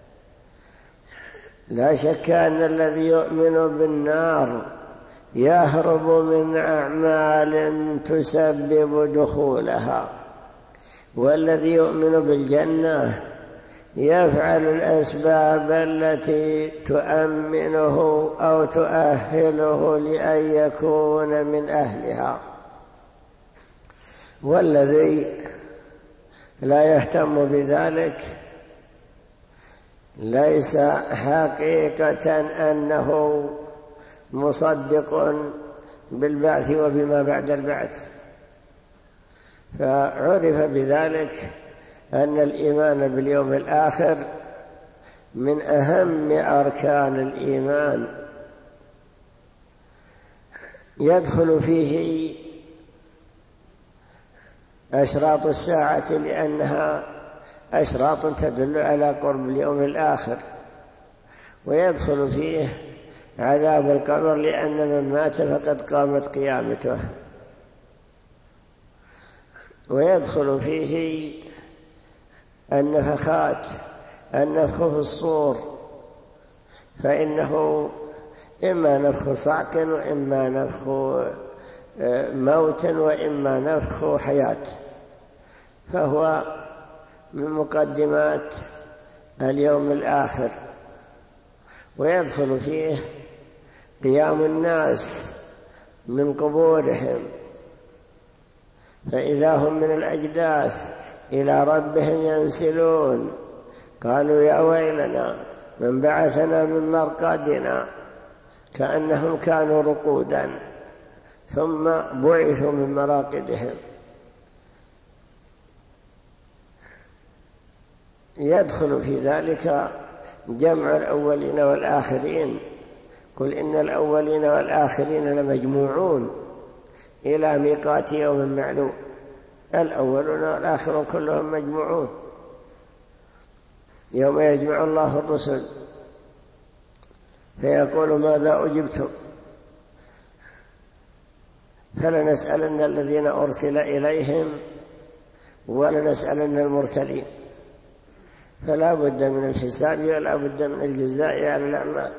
S1: لا شك أن الذي يؤمن بالنار يهرب من أعمال تسبب دخولها، والذي يؤمن بالجنة يفعل الأسباب التي تؤمنه أو تؤهله لأن يكون من أهلها. والذي لا يهتم بذلك ليس حقيقة أنه مصدق بالبعث وبما بعد البعث. فعرف بذلك أن الإيمان باليوم الآخر من أهم أركان الإيمان، يدخل فيه أشراط الساعة لأنها أشراط تدل على قرب اليوم الآخر، ويدخل فيه عذاب القبر لأن من مات فقد قامت قيامته، ويدخل فيه النفخات، النفخ في الصور، فإنه إما نفخ صعق وإما نفخ موت وإما نفخ حياة، فهو من مقدمات اليوم الآخر. ويدخل فيه قيام الناس من قبورهم، فإذا هم من الأجداث إلى ربهم ينسلون، قالوا يا ويلنا من بعثنا من مرقدنا، كأنهم كانوا رقودا ثم بعثوا من مراقدهم. يدخل في ذلك جمع الأولين والآخرين، قل إن الأولين والآخرين لمجموعون إلى ميقات يوم معلوم، الأولون والآخرون كلهم مجموعون يوم يجمع الله الرسل فيقول ماذا أجبتم، فلنسألن الذين أرسل إليهم ولنسألن المرسلين، فلا بد من الحساب ولا بد من الجزاء على الأعمال.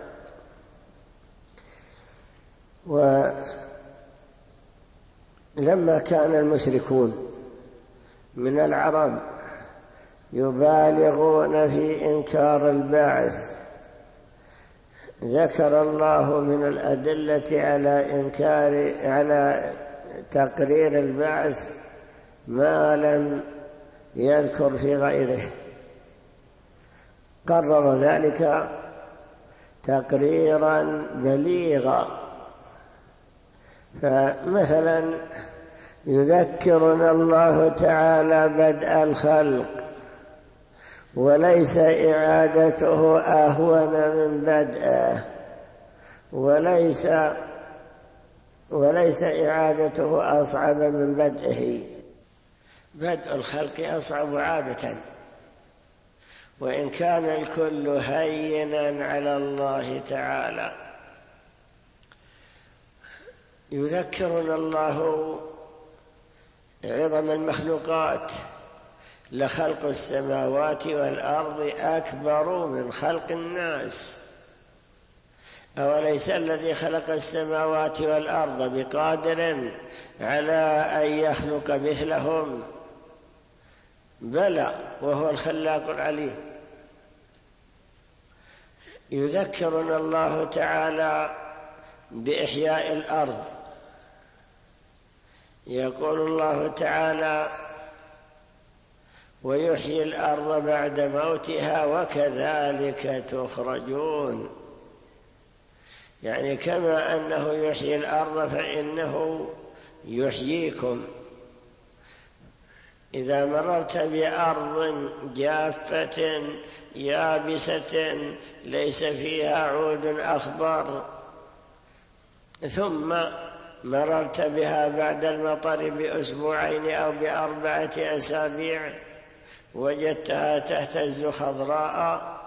S1: ولما كان المشركون من العرب يبالغون في إنكار البعث، ذكر الله من الأدلة على تقرير البعث ما لم يذكر في غيره، قرر ذلك تقريرا بليغا. فمثلا يذكرنا الله تعالى بدء الخلق وليس إعادته أهون من بدءه، وليس إعادته أصعب من بدءه. بدء الخلق أصعب عادة، وإن كان الكل هينا على الله تعالى. يذكرنا الله عظم المخلوقات، لخلق السماوات والأرض أكبر من خلق الناس، أوليس الذي خلق السماوات والأرض بقادر على أن يخلق مثلهم؟ بلى، وهو الخلاق العليم. يذكرنا الله تعالى بإحياء الأرض، يقول الله تعالى ويحيي الأرض بعد موتها وكذلك تخرجون، يعني كما أنه يحيي الأرض فإنه يحييكم. إذا مررت بأرض جافة يابسة ليس فيها عود أخضر، ثم مررت بها بعد المطر بأسبوعين أو ب4 أسابيع وجدتها تهتز خضراء،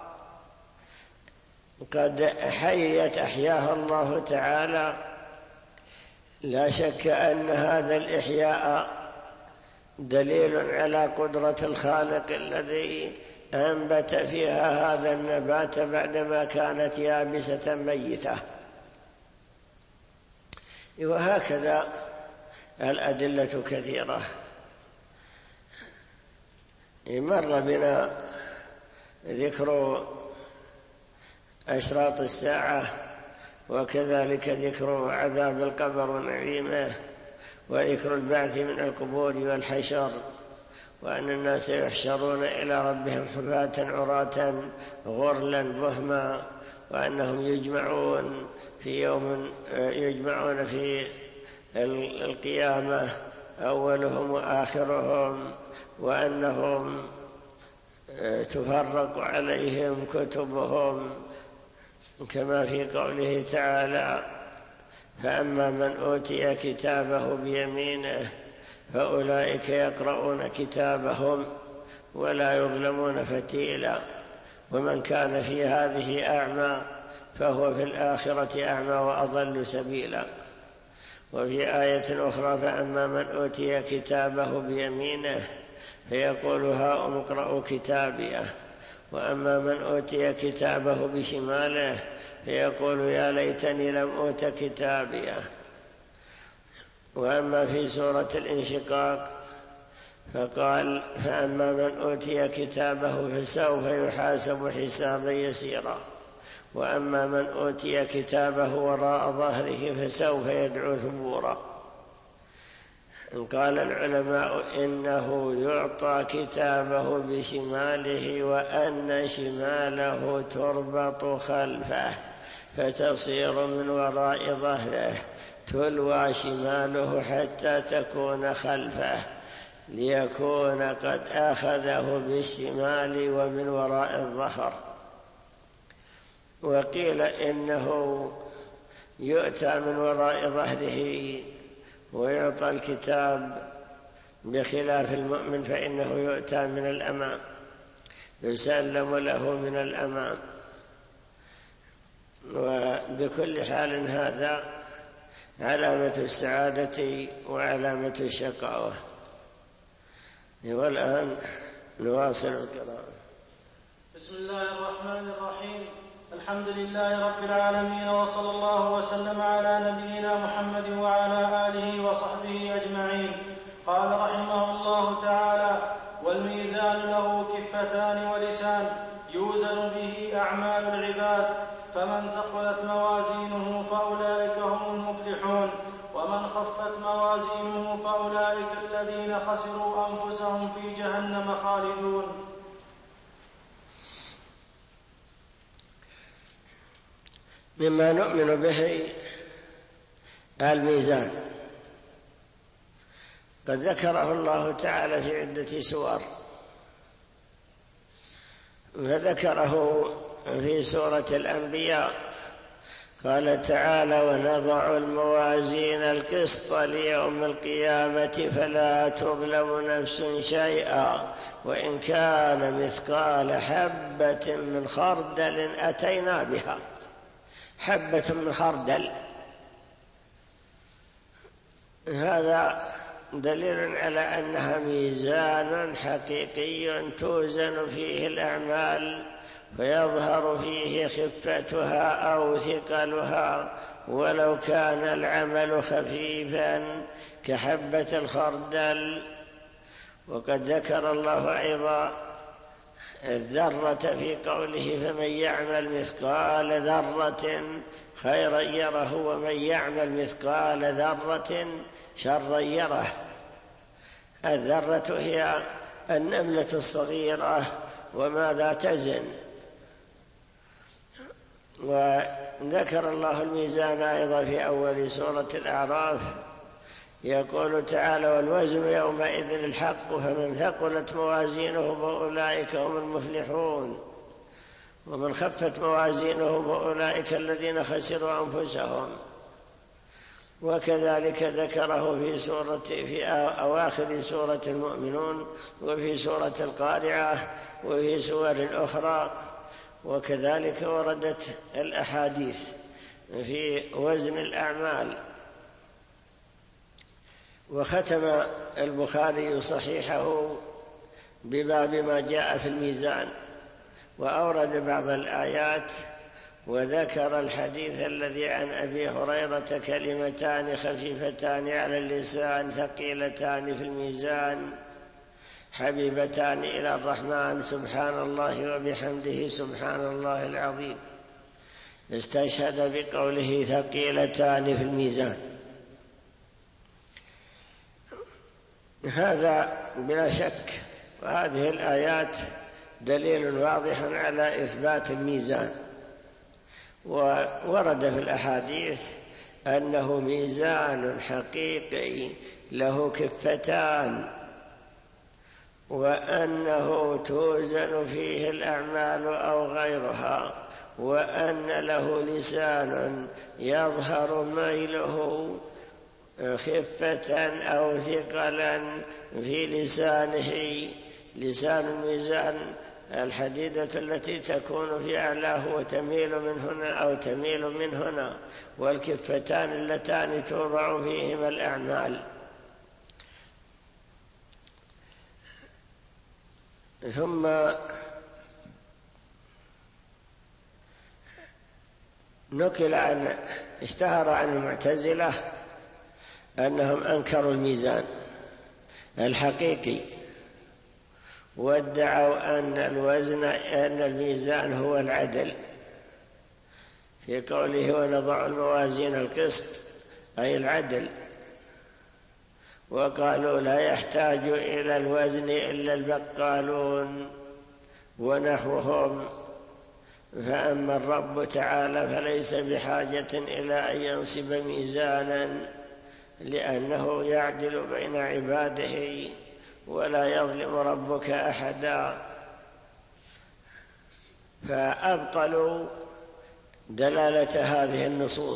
S1: قد أحياها الله تعالى. لا شك أن هذا الإحياء دليل على قدرة الخالق الذي أنبت فيها هذا النبات بعدما كانت يابسة ميتة. وهكذا الأدلة كثيرة. مر بنا ذكر أشراط الساعة، وكذلك ذكر عذاب القبر ونعيمه، وذكر البعث من القبور والحشر، وأن الناس يحشرون إلى ربهم حفاة عراة غرلا بهما، وأنهم يجمعون في القيامة أولهم وآخرهم، وأنهم تفرق عليهم كتبهم، كما في قوله تعالى: فأما من أوتي كتابه بيمينه فأولئك يقرؤون كتابهم ولا يظلمون فتيلا، ومن كان في هذه أعمى فهو في الآخرة أعمى وأضل سبيلا. وفي آية أخرى: فأما من أوتي كتابه بيمينه فيقول هاؤم اقرءوا كتابيه، وأما من أوتي كتابه بشماله فيقول يا ليتني لم أوت كتابيه. وأما في سورة الانشقاق فقال: فأما من أوتي كتابه فسوف يحاسب حسابا يسيرا، وأما من أوتي كتابه وراء ظهره فسوف يدعو ثبورا. قال العلماء: إنه يعطى كتابه بشماله، وأن شماله تربط خلفه فتصير من وراء ظهره، تلوى شماله حتى تكون خلفه ليكون قد أخذه بالشمال ومن وراء الظهر. وقيل إنه يؤتى من وراء ظهره ويعطى الكتاب، بخلاف المؤمن فإنه يؤتى من الأمام، يسلم له من الأمام. وبكل حال هذا علامة السعادة وعلامة الشقاوة. والآن نواصل القراءة.
S2: بسم الله الرحمن الرحيم. الحمد لله رب العالمين، وصلى الله وسلم على نبينا محمد وعلى آله وصحبه أجمعين. قال رحمه الله تعالى: والميزان له كفتان ولسان يوزن به أعمال العباد، فمن ثقلت موازينه فأولئك هم المفلحون، ومن خفت موازينه فأولئك الذين خسروا أنفسهم في جهنم خالدون.
S1: مما نؤمن به الميزان، قد ذكره الله تعالى في عدة سور، فذكره في سورة الأنبياء قال تعالى: ونضع الموازين القسط ليوم القيامة فلا تظلم نفس شيئا وإن كان مثقال حبة من خردل أتينا بها. حبة من خردل، هذا دليل على أنها ميزان حقيقي توزن فيه الأعمال فيظهر فيه خفتها أو ثقلها، ولو كان العمل خفيفا كحبة الخردل. وقد ذكر الله أيضا الذرة في قوله: فمن يعمل مثقال ذرة خيرا يره ومن يعمل مثقال ذرة شرا يره. الذرة هي النملة الصغيرة وماذا تزن. وذكر الله الميزان أيضا في أول سورة الأعراف، يقول تعالى: والوزن يومئذ الحق فمن ثقلت موازينه فأولئك هم المفلحون ومن خفت موازينه فأولئك الذين خسروا أنفسهم. وكذلك ذكره في أواخر سورة المؤمنون وفي سورة القارعة وفي سور أخرى. وكذلك وردت الأحاديث في وزن الأعمال. وختم البخاري صحيحه بباب ما جاء في الميزان، وأورد بعض الآيات، وذكر الحديث الذي عن أبي هريرة: كلمتان خفيفتان على اللسان ثقيلتان في الميزان حبيبتان إلى الرحمن سبحان الله وبحمده سبحان الله العظيم. استشهد بقوله ثقيلتان في الميزان. هذا بلا شك، وهذه الآيات دليل واضح على إثبات الميزان. وورد في الأحاديث أنه ميزان حقيقي له كفتان، وأنه توزن فيه الأعمال أو غيرها، وأن له لسان يظهر ميله خفة أو ثقلا في لسانه. لسان الميزان الحديدة التي تكون في أعلاه وتميل من هنا أو تميل من هنا، والكفتان اللتان توضع فيهما الأعمال. ثم اشتهر عن المعتزلة أنهم أنكروا الميزان الحقيقي، وادعوا أن الميزان هو العدل، في قوله ونضع الموازين القسط أي العدل. وقالوا لا يحتاج إلى الوزن إلا البقالون ونحوهم، فأما الرب تعالى فليس بحاجة إلى أن ينصب ميزانا، لأنه يعدل بين عباده ولا يظلم ربك أحدا. فأبطلوا دلالة هذه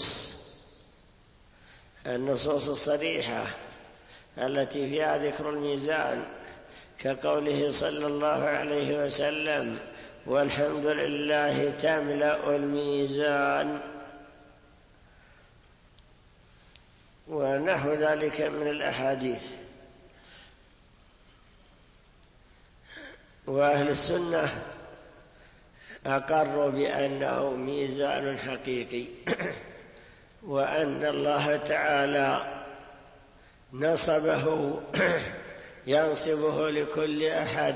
S1: النصوص الصريحة التي فيها ذكر الميزان، كقوله صلى الله عليه وسلم والحمد لله تملأ الميزان، ونحو ذلك من الأحاديث. وأهل السنة أقروا بأنه ميزان حقيقي، وأن الله تعالى نصبه ينصبه لكل أحد،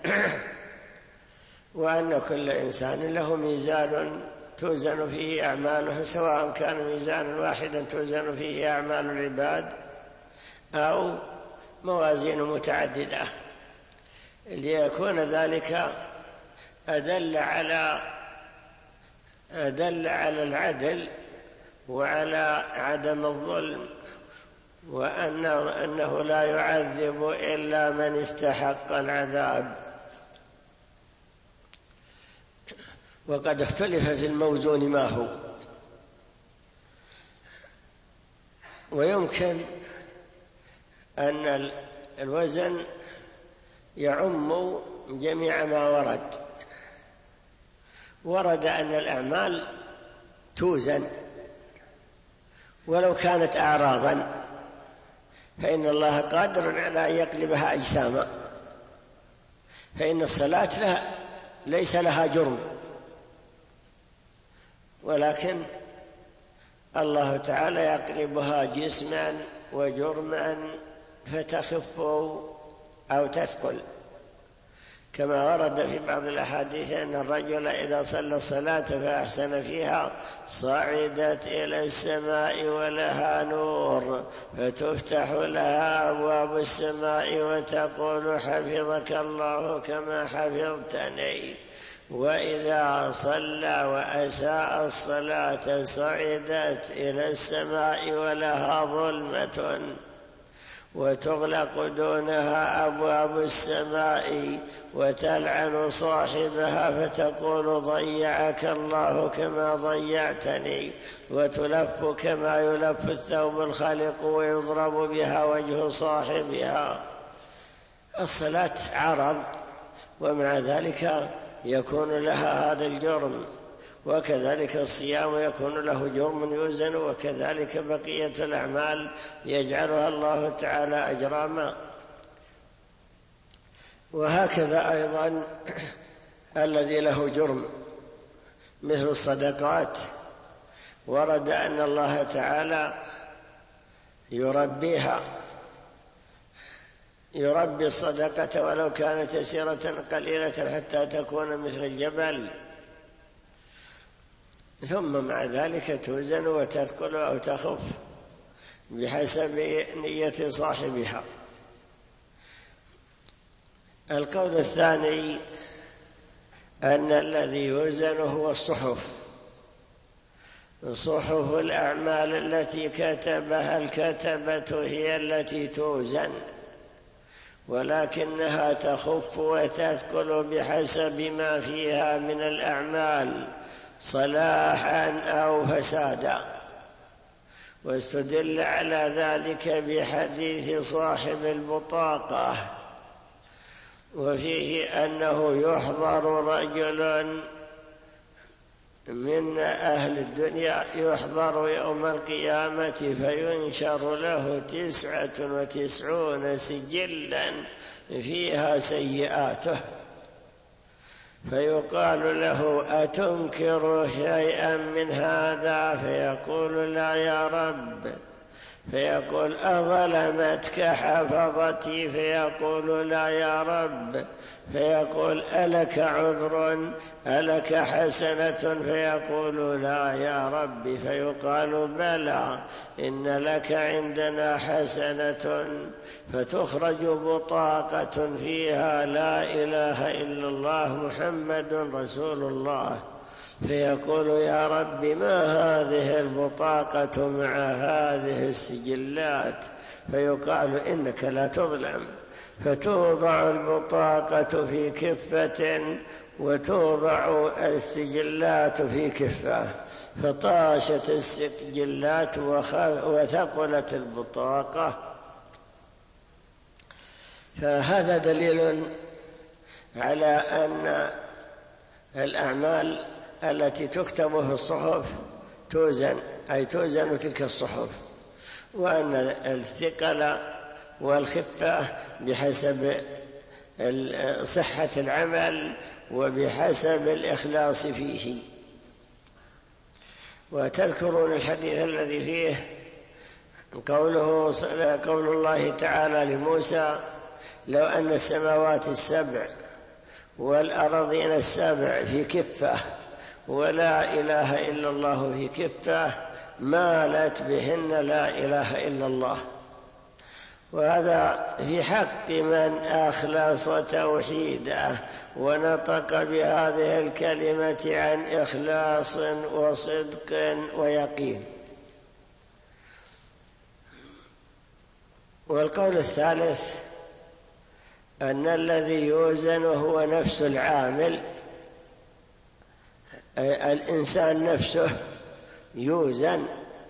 S1: وأن كل إنسان له ميزان توزن فيه أعماله، سواء كان ميزانا واحدا توزن فيه أعمال العباد أو موازين متعددة، ليكون ذلك أدل على العدل وعلى عدم الظلم، وأنه لا يعذب إلا من استحق العذاب. وقد اختلف في الموزون ما هو، ويمكن أن الوزن يعم جميع ما ورد أن الأعمال توزن ولو كانت أعراضا، فإن الله قادر على أن يقلبها أجساما، فإن الصلاة ليس لها جرم، ولكن الله تعالى يقلبها جسما وجرما فتخف أو تثقل، كما ورد في بعض الأحاديث أن الرجل إذا صلى الصلاة فأحسن فيها صعدت إلى السماء ولها نور، فتفتح لها أبواب السماء وتقول حفظك الله كما حفظتني، وإذا صلى وأساء الصلاة صعدت إلى السماء ولها ظلمة وتغلق دونها أبواب السماء وتلعن صاحبها فتقول ضيعك الله كما ضيعتني، وتلف كما يلف الثوب الخالق ويضرب بها وجه صاحبها. الصلاة عرض، ومع ذلك يكون لها هذا الجرم، وكذلك الصيام يكون له جرم يوزن، وكذلك بقية الأعمال يجعلها الله تعالى أجراما. وهكذا أيضا الذي له جرم مثل الصدقات، ورد أن الله تعالى يربي الصدقة ولو كانت يسيرة قليلة حتى تكون مثل الجبل، ثم مع ذلك توزن وتثقل أو تخف بحسب نية صاحبها. القول الثاني أن الذي يوزن هو الصحف، صحف الأعمال التي كتبها الكتبة هي التي توزن، ولكنها تخف وتثقل بحسب ما فيها من الأعمال صلاحا أو فسادا. واستدل على ذلك بحديث صاحب البطاقة، وفيه أنه يحضر رجل من أهل الدنيا يحضر يوم القيامة فينشر له 99 سجلا فيها سيئاته، فيقال له: أتنكر شيئا من هذا؟ فيقول: لا يا رب. فيقول: أظلمتك حفظتي؟ فيقول: لا يا رب. فيقول: ألك عذر؟ ألك حسنة؟ فيقول: لا يا رب. فيقال: بلى، إن لك عندنا حسنة. فتخرج بطاقة فيها: لا إله إلا الله محمد رسول الله. فيقول: يا رب، ما هذه البطاقة مع هذه السجلات؟ فيقال: إنك لا تظلم. فتوضع البطاقة في كفة وتوضع السجلات في كفة، فطاشت السجلات وثقلت البطاقة. فهذا دليل على أن الأعمال التي تكتب في الصحف توزن، أي توزن تلك الصحف، وأن الثقل والخفة بحسب صحة العمل وبحسب الإخلاص فيه. وتذكرون الحديث الذي فيه قول الله تعالى لموسى: لو أن السماوات السبع والأراضين السبع في كفة ولا إله إلا الله في كفة مالت بهن لا إله إلا الله. وهذا في حق من أخلص توحيده ونطق بهذه الكلمة عن إخلاص وصدق ويقين. والقول الثالث أن الذي يوزن هو نفس العامل، الإنسان نفسه يوزن.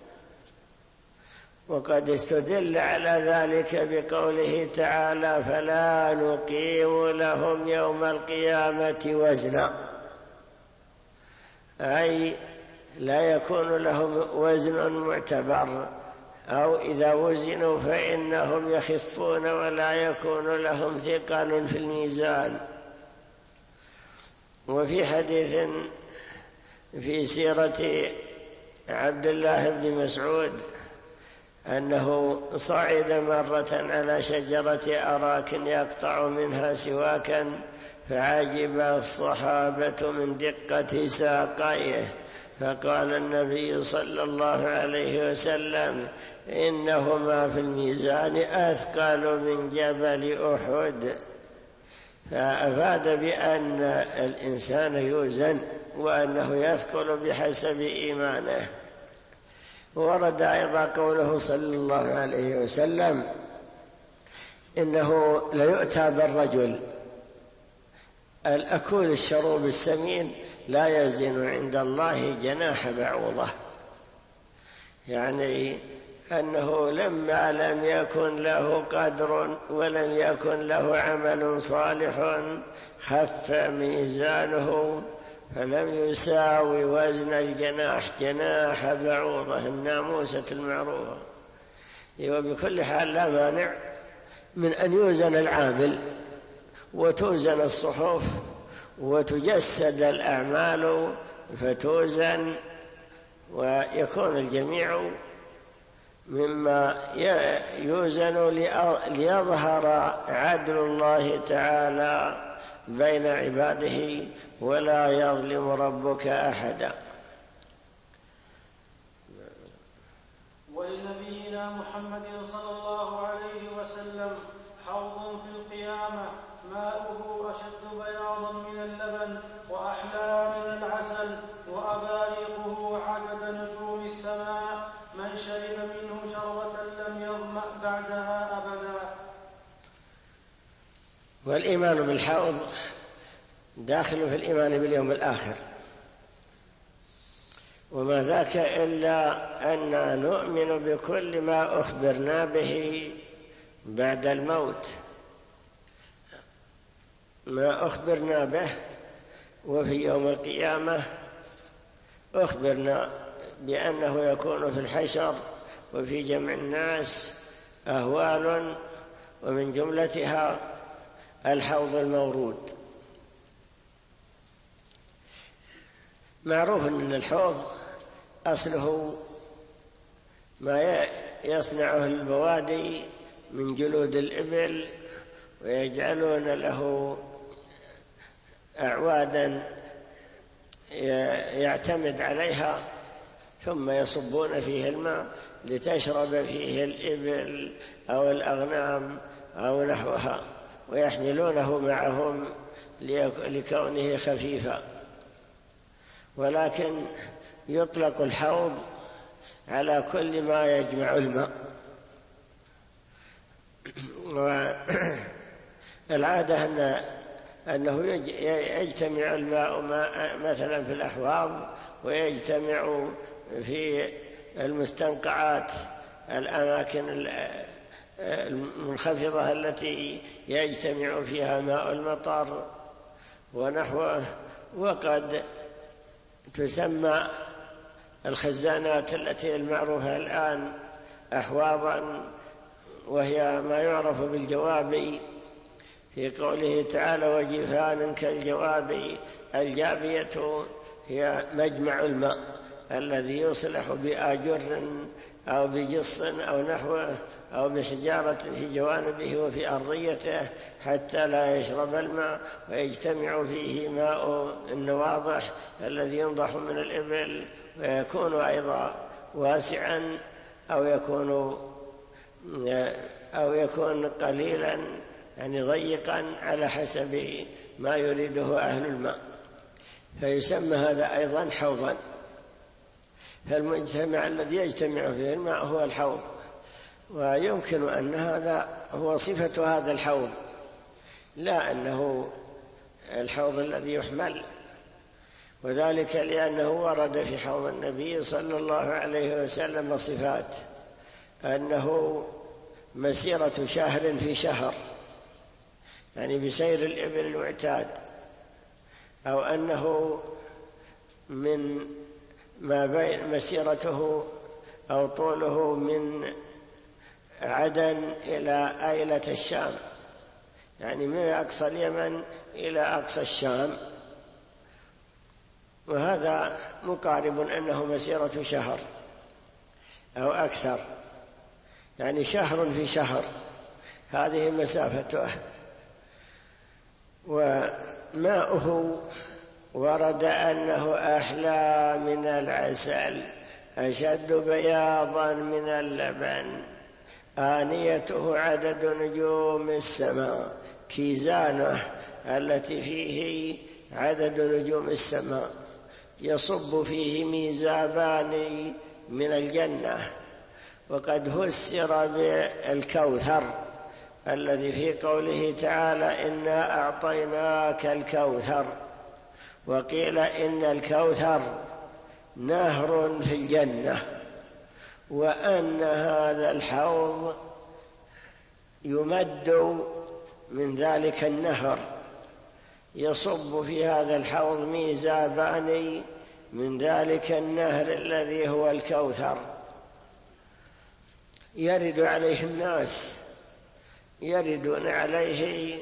S1: وقد استدل على ذلك بقوله تعالى: فلا نقيم لهم يوم القيامة وزنا، أي لا يكون لهم وزن معتبر، أو إذا وزنوا فإنهم يخفون ولا يكون لهم ثقل في الميزان. وفي حديث في سيرة عبد الله بن مسعود أنه صعد مرة على شجرة أراك يقطع منها سواكا، فعجب الصحابة من دقة ساقيه، فقال النبي صلى الله عليه وسلم: إنهما في الميزان أثقل من جبل أحد. فأفاد بأن الإنسان يوزن وأنه يثقل بحسب إيمانه. ورد أيضا قوله صلى الله عليه وسلم: إنه ليؤتى بالرجل الأكول الشروب السمين لا يزن عند الله جناح بعوضة، يعني أنه لما لم يكن له قدر ولم يكن له عمل صالح خف ميزانه فلم يساوي وزن الجناح، جناح بعوضة الناموسة المعروفة. وبكل حال لا مانع من أن يوزن العامل وتوزن الصحف وتجسد الأعمال فتوزن، ويكون الجميع مما يوزن ليظهر عدل الله تعالى بين عباده ولا يظلم ربك أحدا.
S2: ولنبينا محمد صلى الله عليه وسلم حوض في القيامة ماؤه أشد بياضا من اللبن وأحلى من العسل وأباريقه عدد نجوم السماء، من شرب منه شربة لم يظمأ بعدها أبدا.
S1: والإيمان بالحوض داخل في الإيمان باليوم الآخر، وما ذاك إلا أن نؤمن بكل ما أخبرنا به بعد الموت، ما أخبرنا به. وفي يوم القيامة أخبرنا بأنه يكون في الحشر وفي جمع الناس أهوال، ومن جملتها الحوض المورود. معروف أن الحوض أصله ما يصنعه البوادي من جلود الإبل، ويجعلون له أعوادا يعتمد عليها، ثم يصبون فيه الماء لتشرب فيه الإبل أو الأغنام أو نحوها، ويحملونه معهم لكونه خفيفا. ولكن يطلق الحوض على كل ما يجمع الماء. والعادة أنه يجتمع الماء مثلا في الأحواض، ويجتمع في المستنقعات، الأماكن المنخفضة التي يجتمع فيها ماء المطر ونحوه. وقد تسمى الخزانات التي المعروفة الآن أحواضا، وهي ما يعرف بالجوابي، في قوله تعالى: وجفان كالجواب. الجابية هي مجمع الماء الذي يصلح بآجر أو بجص أو نحوه أو بحجارة في جوانبه وفي أرضيته، حتى لا يشرب الماء ويجتمع فيه ماء النواضح الذي ينضح من الإبل، ويكون أيضا واسعا أو يكون قليلا، يعني ضيقا على حسب ما يريده أهل الماء، فيسمى هذا أيضا حوضا. فالمجتمع الذي يجتمع فيه الماء هو الحوض، ويمكن أن هذا هو صفة هذا الحوض، لا أنه الحوض الذي يحمل، وذلك لأنه ورد في حوض النبي صلى الله عليه وسلم صفات: أنه مسيرة شهر في شهر، يعني بسير الإبل المعتاد، أو أنه من ما بين مسيرته أو طوله من عدن إلى أيلة الشام، يعني من أقصى اليمن إلى أقصى الشام، وهذا مقارب أنه مسيرة شهر أو أكثر، يعني شهر في شهر، هذه مسافته. وماؤه ورد أنه أحلى من العسل، أشد بياضا من اللبن، آنيته عدد نجوم السماء، كيزانه التي فيه عدد نجوم السماء، يصب فيه ميزابان من الجنة. وقد فسر بالكوثر الذي في قوله تعالى: إنا أعطيناك الكوثر، وقيل إن الكوثر نهر في الجنة، وأن هذا الحوض يمد من ذلك النهر، يصب في هذا الحوض ميزابان من ذلك النهر الذي هو الكوثر، يرد عليه الناس، يردون عليه،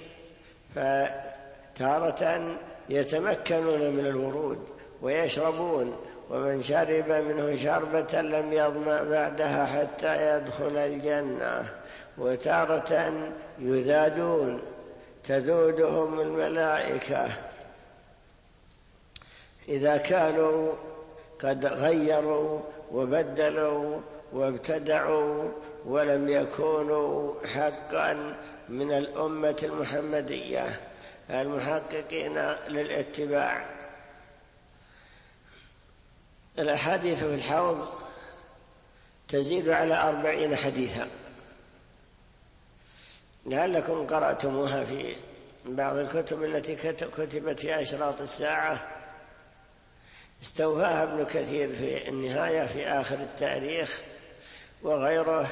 S1: فتارة يتمكنون من الورود ويشربون، ومن شرب منه شربة لم يظمأ بعدها حتى يدخل الجنة، وتارة يذادون، تذودهم الملائكة إذا كانوا قد غيروا وبدلوا وابتدعوا ولم يكونوا حقا من الأمة المحمدية المحققين للاتباع. الأحاديث في الحوض تزيد على 40 حديثا، لعلكم قرأتموها في بعض الكتب التي كتبت في أشراط الساعة استوفاها ابن كثير في النهاية في آخر التاريخ وغيره،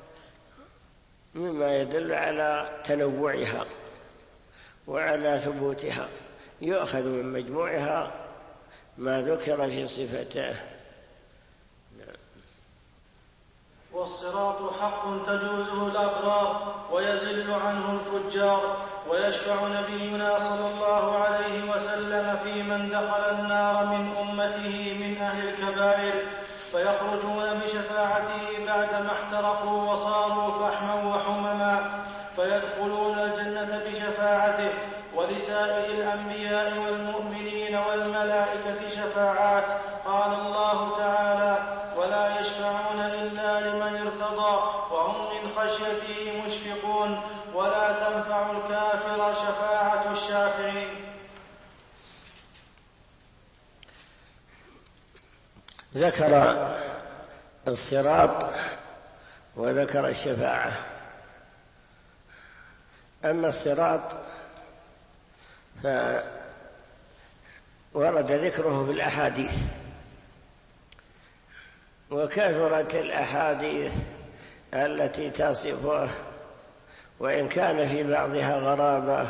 S1: مما يدل على تنوعها وعلى ثبوتها، يؤخذ من مجموعها ما ذكر في صفته.
S2: والصراط حق تجوزه الأبرار ويزل عنه الفجار، ويشفع نبينا صلى الله عليه وسلم في من دخل النار من أمته من أهل الكبائر، فيخرجون بشفاعته بعدما احترقوا وصاروا فحما وحمما، فيدخلون الجنة بشفاعته. ولسائر الأنبياء والمؤمنين والملائكة شفاعات. قال الله تعالى: ولا يشفعون إلا لمن ارتضى وهم من خشيته مشفقون، ولا تنفع الكافر شفاعة الشافعين.
S1: ذكر الصراط وذكر الشفاعة. أما الصراط فورد ذكره في الأحاديث، وكثرت الأحاديث التي تصفه، وإن كان في بعضها غرابة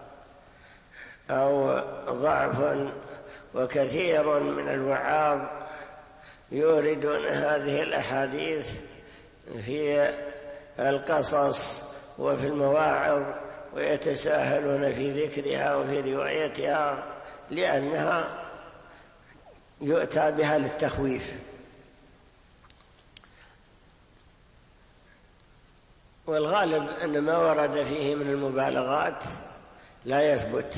S1: أو ضعف، وكثير من الوعاظ يوردون هذه الأحاديث في القصص وفي المواعظ، ويتساهلون في ذكرها وفي روايتها، لأنها يؤتى بها للتخويف. والغالب أن ما ورد فيه من المبالغات لا يثبت.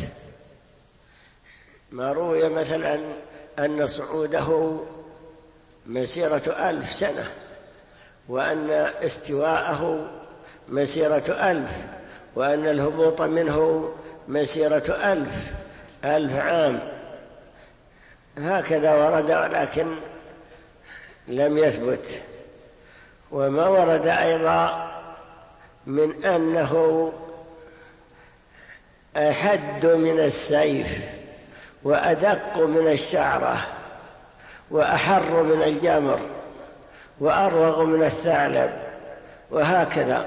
S1: ما روي مثلا أن صعوده مسيرة 1000 سنة، وأن استواءه مسيرة 1000، وأن الهبوط منه مسيرة 1000 عام، هكذا ورد، ولكن لم يثبت. وما ورد أيضا من أنه أحد من السيف، وأدق من الشعرة، وأحر من الجمر، وأروغ من الثعلب، وهكذا.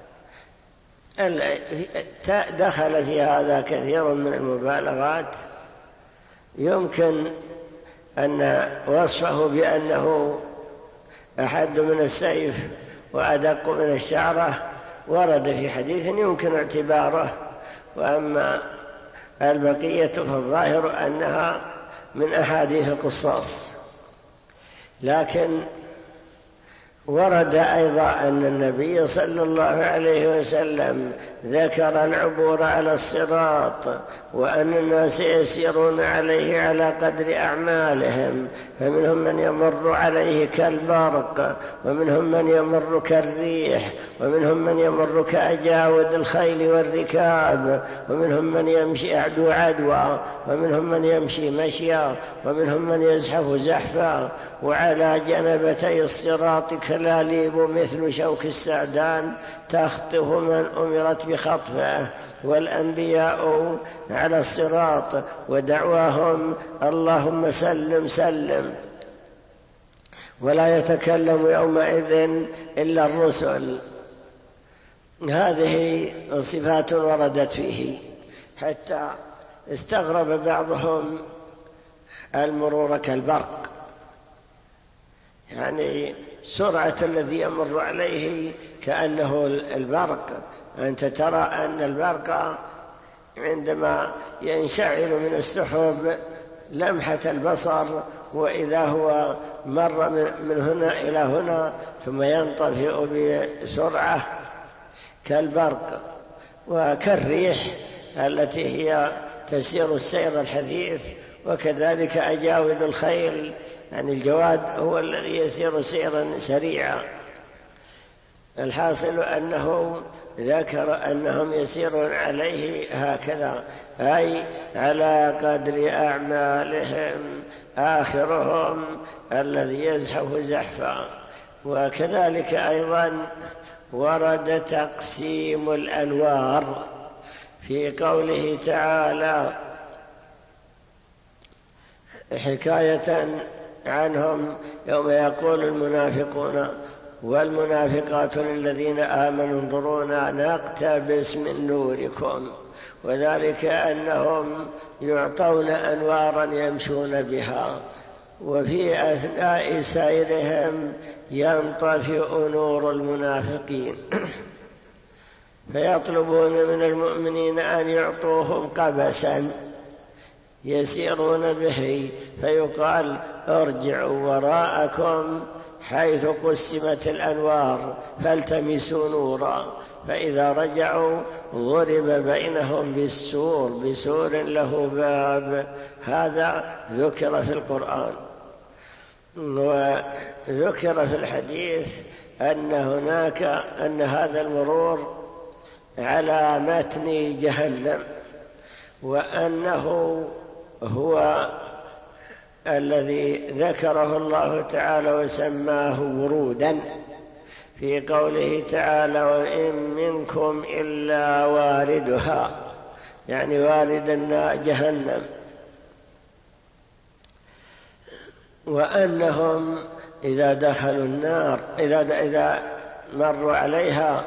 S1: دخل في هذا كثير من المبالغات، يمكن أن وصفه بأنه أحد من السيف وأدق من الشعرة ورد في حديث يمكن اعتباره، وأما البقية فالظاهر أنها من أحاديث القصاص. لكن ورد أيضا أن النبي صلى الله عليه وسلم ذكر العبور على الصراط، وأن الناس يسيرون عليه على قدر أعمالهم، فمنهم من يمر عليه كالبرق، ومنهم من يمر كالريح، ومنهم من يمر كأجاود الخيل والركاب، ومنهم من يمشي عدو عدوى، ومنهم من يمشي مشيا، ومنهم من يزحف زحفا، وعلى جنبتي الصراط كلاليب مثل شوك السعدان تخطف من أمرت بخطفه. والأنبياء على الصراط ودعواهم اللهم سلم سلم، ولا يتكلم يومئذ إلا الرسل. هذه صفات وردت فيه، حتى استغرب بعضهم المرور كالبرق، يعني سرعة الذي يمر عليه كأنه البرق. أنت ترى أن البرق عندما ينشعل من السحب لمحة البصر، وإذا هو مر من هنا إلى هنا ثم ينطفئ بسرعة كالبرق. وكالريح التي هي تسير السير الحثيث، وكذلك أجاود الخيل، يعني الجواد هو الذي يسير سيرا سريعا. الحاصل أنه ذكر أنهم يسيرون عليه هكذا، أي على قدر أعمالهم، آخرهم الذي يزحف زحفا. وكذلك أيضا ورد تقسيم الأنوار في قوله تعالى حكاية عنهم يوم يقول المنافقون والمنافقات للذين آمنوا انظرونا نقتبس من نوركم، وذلك أنهم يعطون أنوارا يمشون بها، وفي أثناء سيرهم ينطفئ نور المنافقين فيطلبون من المؤمنين أن يعطوهم قبسا يسيرون به، فيقال ارجعوا وراءكم حيث قسمت الأنوار فالتمسوا نورا، فإذا رجعوا ضرب بينهم بسور له باب. هذا ذكر في القرآن، وذكر في الحديث أن هذا المرور على متن جهنم، وأنه هو الذي ذكره الله تعالى وسماه ورودا في قوله تعالى وإن منكم إلا واردها، يعني وارد جهنم، وأنهم إذا دخلوا النار إذا مروا عليها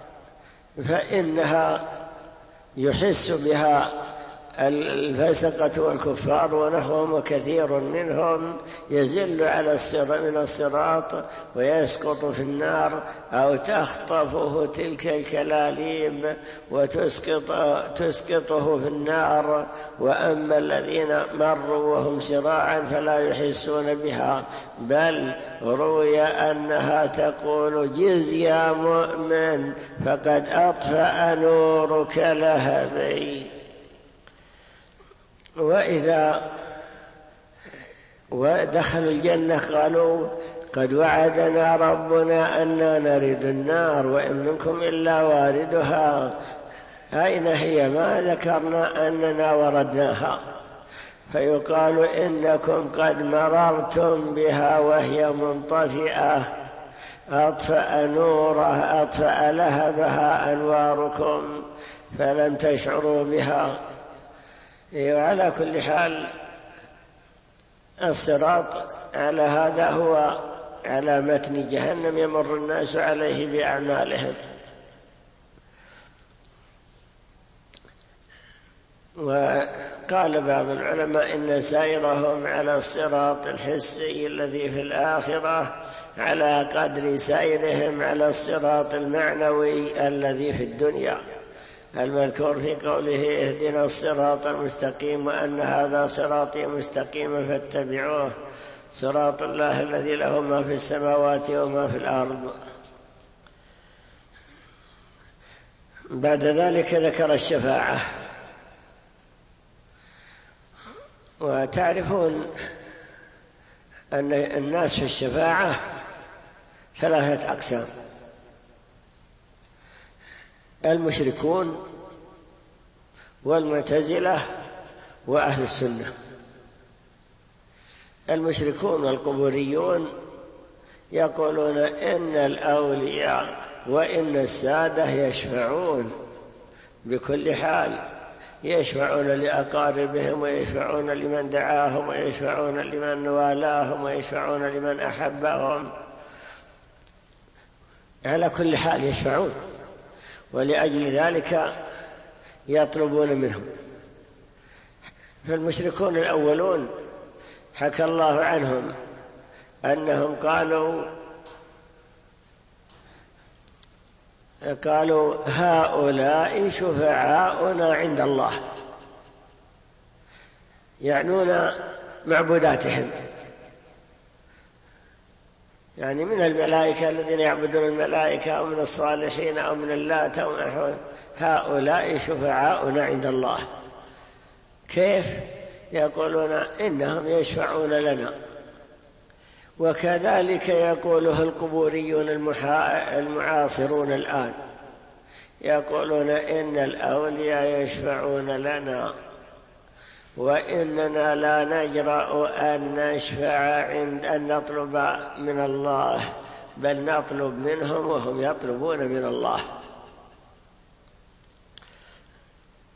S1: فإنها يحس بها الفسقة والكفار ونحوهم، وكثير منهم يزل من الصراط ويسقط في النار، أو تخطفه تلك الكلاليب وتسقطه في النار. وأما الذين مروا وهم سراعا فلا يحسون بها، بل روي أنها تقول جز يا مؤمن فقد أطفأ نورك لهبي. وإذا ودخلوا الجنة قالوا قد وعدنا ربنا أننا نرد النار وإن منكم إلا واردها، أين هي؟ ما ذكرنا أننا وردناها. فيقال إنكم قد مررتم بها وهي منطفئة، أطفأ لهبها أنواركم فلم تشعروا بها. وعلى كل حال الصراط على هذا هو على متن جهنم يمر الناس عليه بأعمالهم. وقال بعض العلماء إن سيرهم على الصراط الحسي الذي في الآخرة على قدر سيرهم على الصراط المعنوي الذي في الدنيا، المذكور في قوله اهدنا الصراط المستقيم وأن هذا صراطي مستقيما فاتبعوه، صراط الله الذي له ما في السماوات وما في الأرض. بعد ذلك ذكر الشفاعة. وتعرفون أن الناس في الشفاعة 3 أقسام: المشركون والمعتزلة وأهل السنة. المشركون والقبوريون يقولون إن الأولياء وإن السادة يشفعون بكل حال، يشفعون لأقاربهم ويشفعون لمن دعاهم ويشفعون لمن والاهم ويشفعون لمن أحبهم، على كل حال يشفعون، ولأجل ذلك يطلبون منهم. فالمشركون الأولون حكى الله عنهم أنهم قالوا هؤلاء شفعاؤنا عند الله، يعنون معبوداتهم، يعني من الملائكة الذين يعبدون الملائكة أو من الصالحين أو من اللات أو نحوه، هؤلاء شفعاؤنا عند الله. كيف؟ يقولون إنهم يشفعون لنا. وكذلك يقوله القبوريون المعاصرون الآن، يقولون إن الأولياء يشفعون لنا وإننا لا نجرأ أن نشفع عند أن نطلب من الله، بل نطلب منهم وهم يطلبون من الله.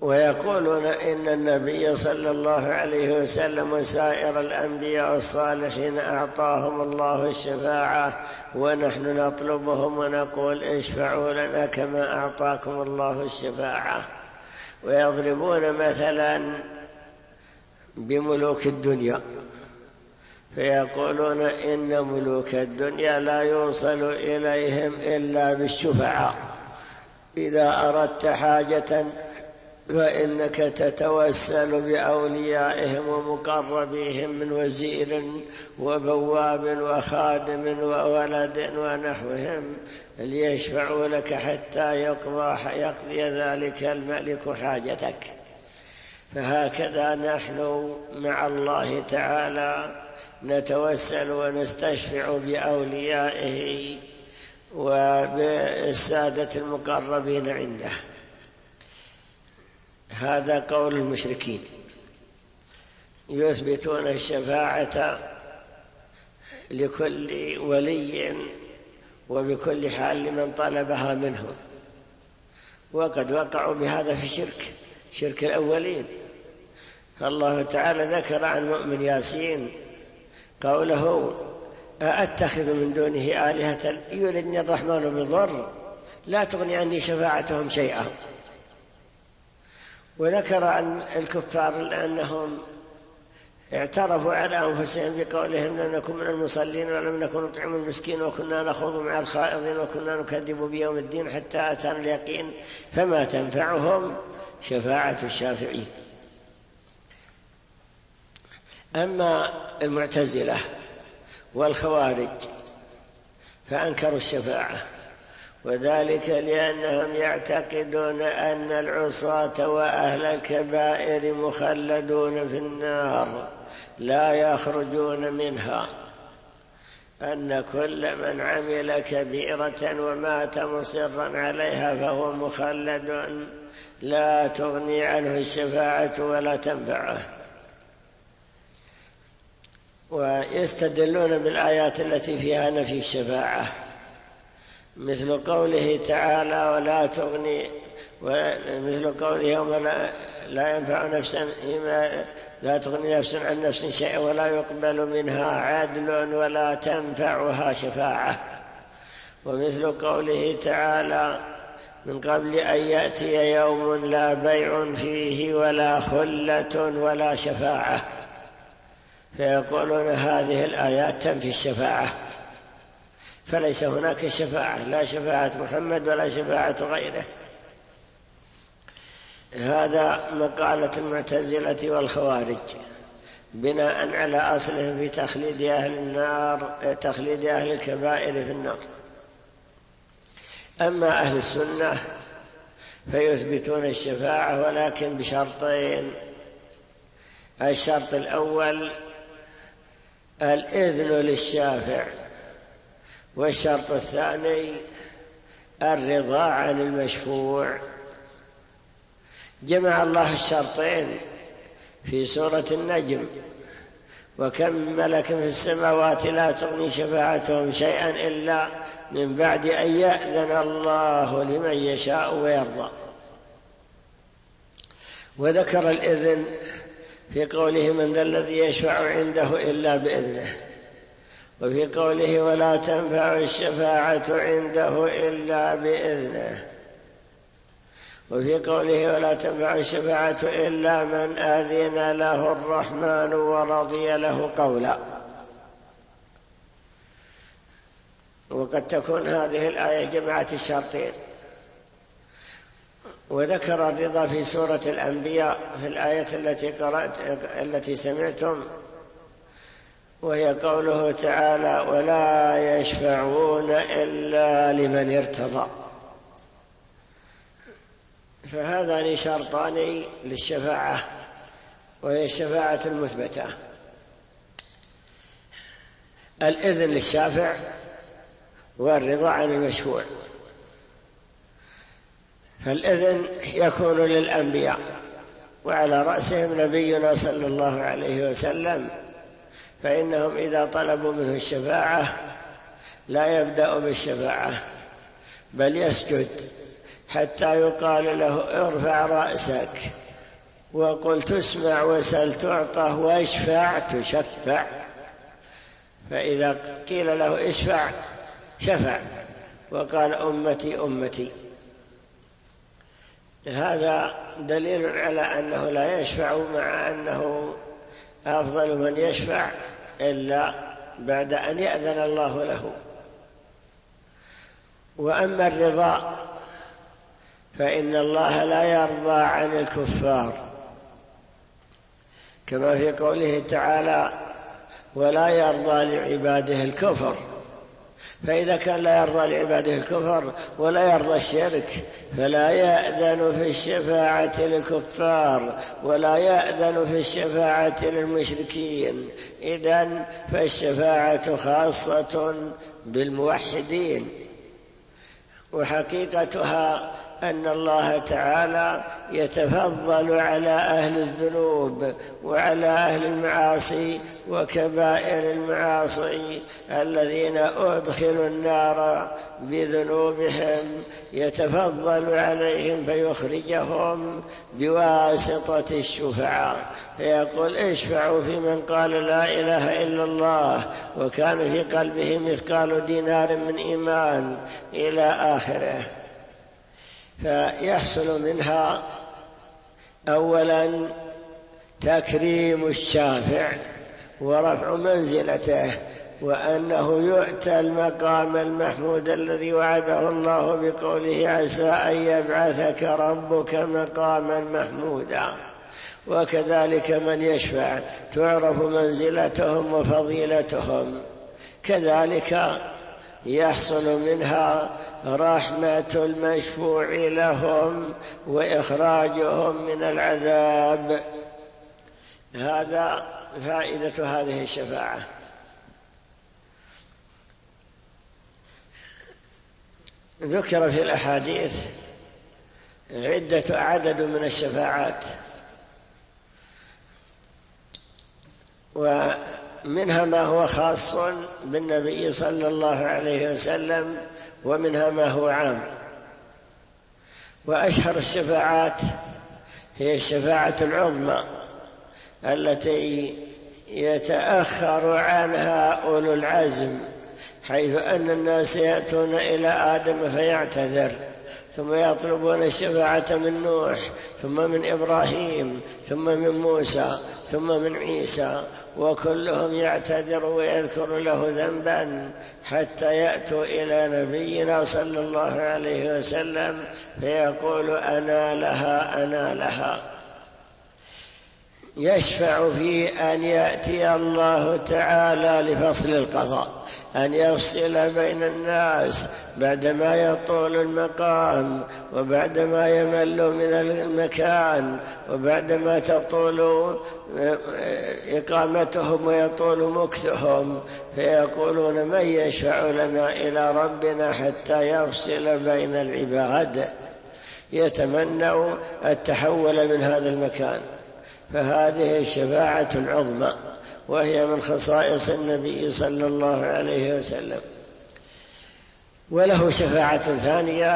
S1: ويقولون إن النبي صلى الله عليه وسلم وسائر الأنبياء الصالحين أعطاهم الله الشفاعة، ونحن نطلبهم ونقول اشفعوا لنا كما أعطاكم الله الشفاعة. ويضربون مثلا بملوك الدنيا، فيقولون إن ملوك الدنيا لا يوصل إليهم إلا بالشفعاء. إذا أردت حاجة فإنك تتوسل بأوليائهم ومقربيهم من وزير وبواب وخادم وولد ونحوهم ليشفعوا لك حتى يقضي ذلك الملك حاجتك. فهكذا نحن مع الله تعالى نتوسل ونستشفع بأوليائه وبالسادة المقربين عنده. هذا قول المشركين، يثبتون الشفاعة لكل ولي وبكل حال لمن طلبها منهم، وقد وقعوا بهذا في الشرك، شرك الأولين. فالله تعالى ذكر عن مؤمن ياسين قوله أأتخذ من دونه آلهة يردني الرحمن بضر لا تغني عني شفاعتهم شيئا. وذكر عن الكفار أنهم اعترفوا على أنفسهم بقولهم لم نكن من المصلين ولم نكن نطعم المسكين وكنا نخوض مع الخائضين وكنا نكذب بيوم الدين حتى أتانا اليقين فما تنفعهم شفاعة الشافعين. أما المعتزلة والخوارج فأنكروا الشفاعة، وذلك لأنهم يعتقدون أن العصاة وأهل الكبائر مخلدون في النار لا يخرجون منها، أن كل من عمل كبيرة ومات مصرا عليها فهو مخلد لا تغني عنه الشفاعة ولا تنفعه. ويستدلون بالآيات التي فيها نفي الشفاعة، مثل قوله تعالى ولا تغني، مثل قوله يوم لا ينفع نفسا لا تغني نفس عن نفس شيئا ولا يقبل منها عدل ولا تنفعها شفاعة. ومثل قوله تعالى من قبل أن يأتي يوم لا بيع فيه ولا خلة ولا شفاعة. فيقولون هذه الآيات تنفي الشفاعة، فليس هناك شفاعة، لا شفاعة محمد ولا شفاعة غيره. هذا مقالة المعتزلة والخوارج بناء على أصلهم في تخليد أهل النار، تخليد أهل الكبائر في النار. أما أهل السنة فيثبتون الشفاعة ولكن بشرطين: الشرط الأول الإذن للشافع، والشرط الثاني الرضا عن المشفوع. جمع الله الشرطين في سورة النجم: وكم من ملك في السماوات لا تغني شفاعتهم شيئا إلا من بعد أن يأذن الله لمن يشاء ويرضى. وذكر الإذن في قوله من ذا الذي يشفع عنده إلا بإذنه، وفي قوله ولا تنفع الشفاعة عنده إلا بإذنه، وفي قوله ولا تنفع الشفاعة إلا من أذن له الرحمن ورضي له قولا. وقد تكون هذه الآية جمعت الشرطين. وذكر الرضا في سورة الأنبياء في الآية التي سمعتم، وهي قوله تعالى ولا يشفعون إلا لمن ارتضى. فهذان شرطان للشفاعة، وهي الشفاعة المثبتة: الإذن للشافع والرضا عن المشفوع. فالإذن يكون للأنبياء، وعلى رأسهم نبينا صلى الله عليه وسلم، فإنهم إذا طلبوا منه الشفاعة لا يبدأ بالشفاعة بل يسجد حتى يقال له ارفع رأسك وقل تسمع وسل تعطى واشفع تشفع. فإذا قيل له اشفع شفع وقال أمتي أمتي. هذا دليل على أنه لا يشفع، مع أنه أفضل من يشفع إلا بعد أن يأذن الله له. وأما الرضا فإن الله لا يرضى عن الكفار، كما في قوله تعالى ولا يرضى لعباده الكفر. فإذا كان لا يرضى لعباده الكفر ولا يرضى الشرك فلا يأذن في الشفاعة للكفار ولا يأذن في الشفاعة للمشركين. إذن فالشفاعة خاصة بالموحدين، وحقيقتها أن الله تعالى يتفضل على أهل الذنوب وعلى أهل المعاصي وكبائر المعاصي الذين أدخلوا النار بذنوبهم، يتفضل عليهم فيخرجهم بواسطة الشفعاء، فيقول اشفعوا في من قال لا إله إلا الله وكان في قلبه مثقال دينار من إيمان إلى آخره. فيحصل منها أولا تكريم الشافع ورفع منزلته، وأنه يؤتى المقام المحمود الذي وعده الله بقوله عسى أن يبعثك ربك مقاما محمودا. وكذلك من يشفع تعرف منزلتهم وفضيلتهم. كذلك يحصل منها رحمة المشفوع لهم وإخراجهم من العذاب. هذا فائدة هذه الشفاعة. ذكر في الأحاديث عدد من الشفاعات، ومنها ما هو خاص بالنبي صلى الله عليه وسلم ومنها ما هو عام. وأشهر الشفاعات هي الشفاعة العظمى التي يتأخر عنها أولو العزم، حيث أن الناس يأتون إلى آدم فيعتذر، ثم يطلبون الشفاعة من نوح، ثم من إبراهيم، ثم من موسى، ثم من عيسى، وكلهم يعتذر ويذكر له ذنبا حتى يأتوا إلى نبينا صلى الله عليه وسلم فيقول أنا لها أنا لها. يشفع في أن يأتي الله تعالى لفصل القضاء، أن يفصل بين الناس بعدما يطول المقام وبعدما يمل من المكان وبعدما تطول إقامتهم ويطول مكثهم، فيقولون من يشفع لنا إلى ربنا حتى يفصل بين العباد، يتمنوا التحول من هذا المكان. فهذه الشفاعة العظمى، وهي من خصائص النبي صلى الله عليه وسلم. وله شفاعة ثانية،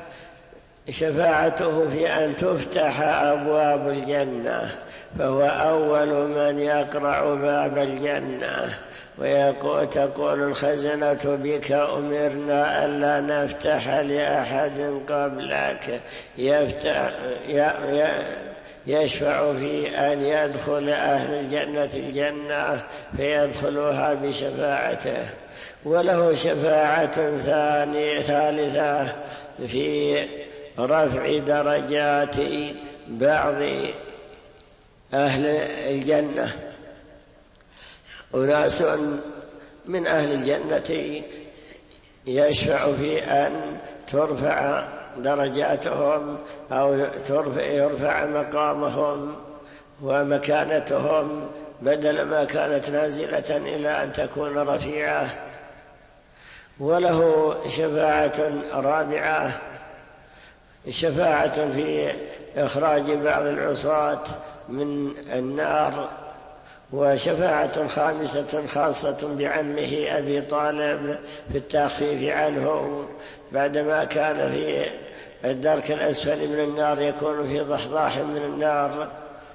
S1: شفاعته في أن تفتح أبواب الجنة، فهو أول من يقرع باب الجنة، وتقول الخزنة بك أمرنا ألا نفتح لأحد قبلك. يشفع في أن يدخل أهل الجنة الجنة فيدخلوها بشفاعته. وله شفاعة ثالثة في رفع درجات بعض أهل الجنة. أناس من أهل الجنة يشفع في أن ترفع درجاتهم أو يرفع مقامهم ومكانتهم، بدل ما كانت نازلة إلى أن تكون رفيعة. وله شفاعة رابعة، شفاعة في إخراج بعض العصاة من النار. وشفاعة خامسة خاصة بعمه أبي طالب في التخفيف عنه بعدما كان في الدرك الأسفل من النار يكون في ضحضاح من النار.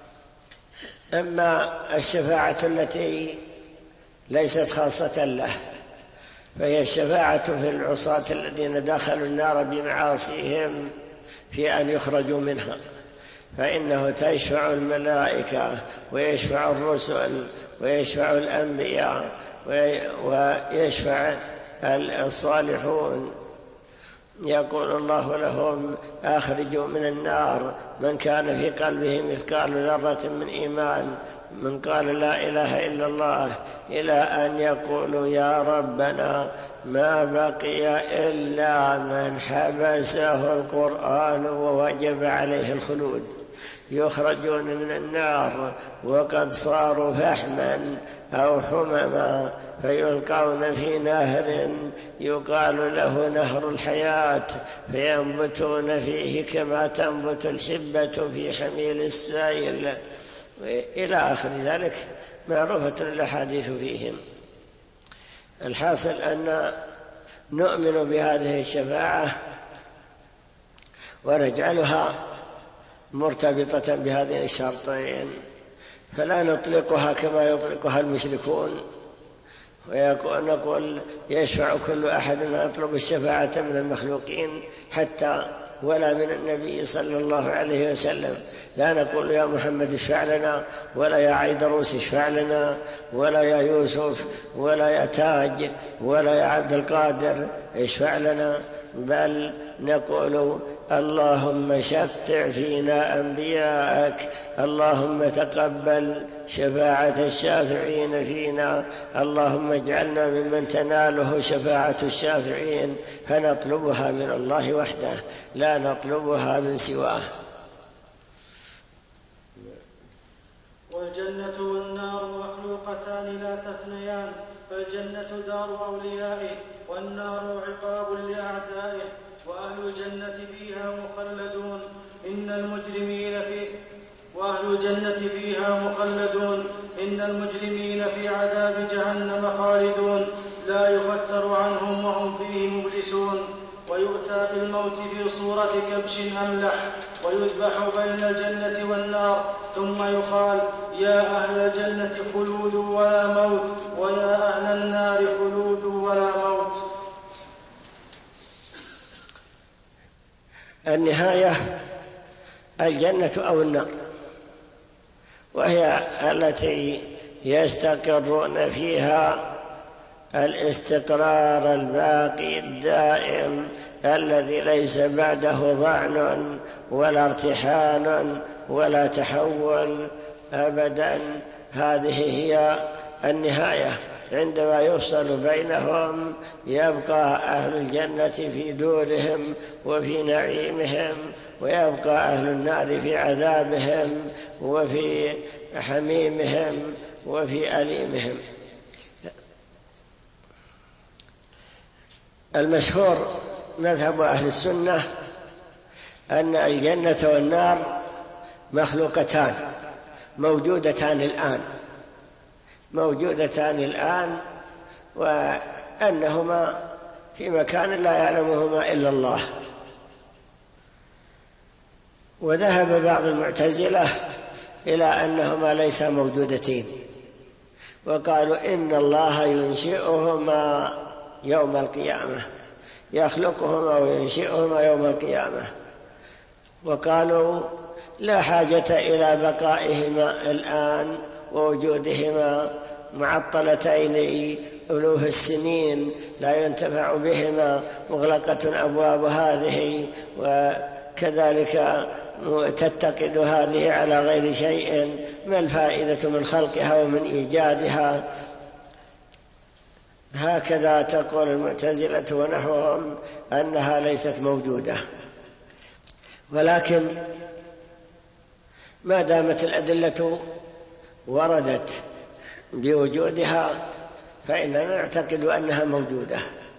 S1: أما الشفاعة التي ليست خاصة له فهي الشفاعة في العصاة الذين دخلوا النار بمعاصيهم في أن يخرجوا منها، فإنه تشفع الملائكة ويشفع الرسل ويشفع الأنبياء ويشفع الصالحون. يقول الله لهم: أخرجوا من النار من كان في قلبه مثقال ذرة من إيمان، من قال لا إله إلا الله، إلى أن يقولوا: يا ربنا ما بقي إلا من حبسه القرآن ووجب عليه الخلود. يخرجون من النار وقد صاروا فحما أو حمما فيلقون في نهر يقال له نهر الحياة، فينبتون فيه كما تنبت الحبة في حميل السائل، إلى آخر ذلك، معروفة الأحاديث فيهم. الحاصل أن نؤمن بهذه الشفاعة ونجعلها مرتبطة بهذين الشرطين، فلا نطلقها كما يطلقها المشركون ونقول يشفع كل أحد يطلب الشفاعة من المخلوقين حتى ولا من النبي صلى الله عليه وسلم. لا نقول يا محمد اشفع لنا، ولا يا عيدروس اشفع لنا، ولا يا يوسف، ولا يا تاج، ولا يا عبد القادر اشفع لنا، بل نقول اللهم شفع فينا أنبياءك، اللهم تقبل شفاعة الشافعين فينا، اللهم اجعلنا ممن تناله شفاعة الشافعين، فنطلبها من الله وحده لا نطلبها من سواه.
S2: والجنة والنار مخلوقتان لا تفنيان، فالجنة دار أوليائه والنار عقاب لأعدائه، وأهل الجنة فيها مخلدون إن المجرمين في عذاب جهنم خالدون لا يفتر عنهم وهم فيه مبلسون. ويؤتى بالموت في صورة كبش أملح ويذبح بين الجنة والنار، ثم يقال: يا أهل الجنة خلود ولا موت، ويا أهل النار خلود ولا موت.
S1: النهاية الجنة أو النار، وهي التي يستقرون فيها الاستقرار الباقي الدائم الذي ليس بعده ضعن ولا ارتحال ولا تحول أبدا. هذه هي النهاية. عندما يفصل بينهم يبقى أهل الجنة في دورهم وفي نعيمهم، ويبقى أهل النار في عذابهم وفي حميمهم وفي أليمهم. المشهور مذهب أهل السنة أن الجنة والنار مخلوقتان موجودتان الآن، وأنهما في مكان لا يعلمهما إلا الله. وذهب بعض المعتزلة إلى أنهما ليس موجودتين، وقالوا إن الله ينشئهما يوم القيامة، يخلقهما وينشئهما يوم القيامة. وقالوا لا حاجة إلى بقائهما الآن ووجودهما معطلتين ألوف السنين لا ينتفع بهما، مغلقة أبواب هذه، وكذلك تتقد هذه على غير شيء. ما الفائدة من خلقها ومن إيجادها؟ هكذا تقول المعتزلة ونحوهم أنها ليست موجودة. ولكن ما دامت الأدلة وردت بوجودها فإننا نعتقد أنها موجودة.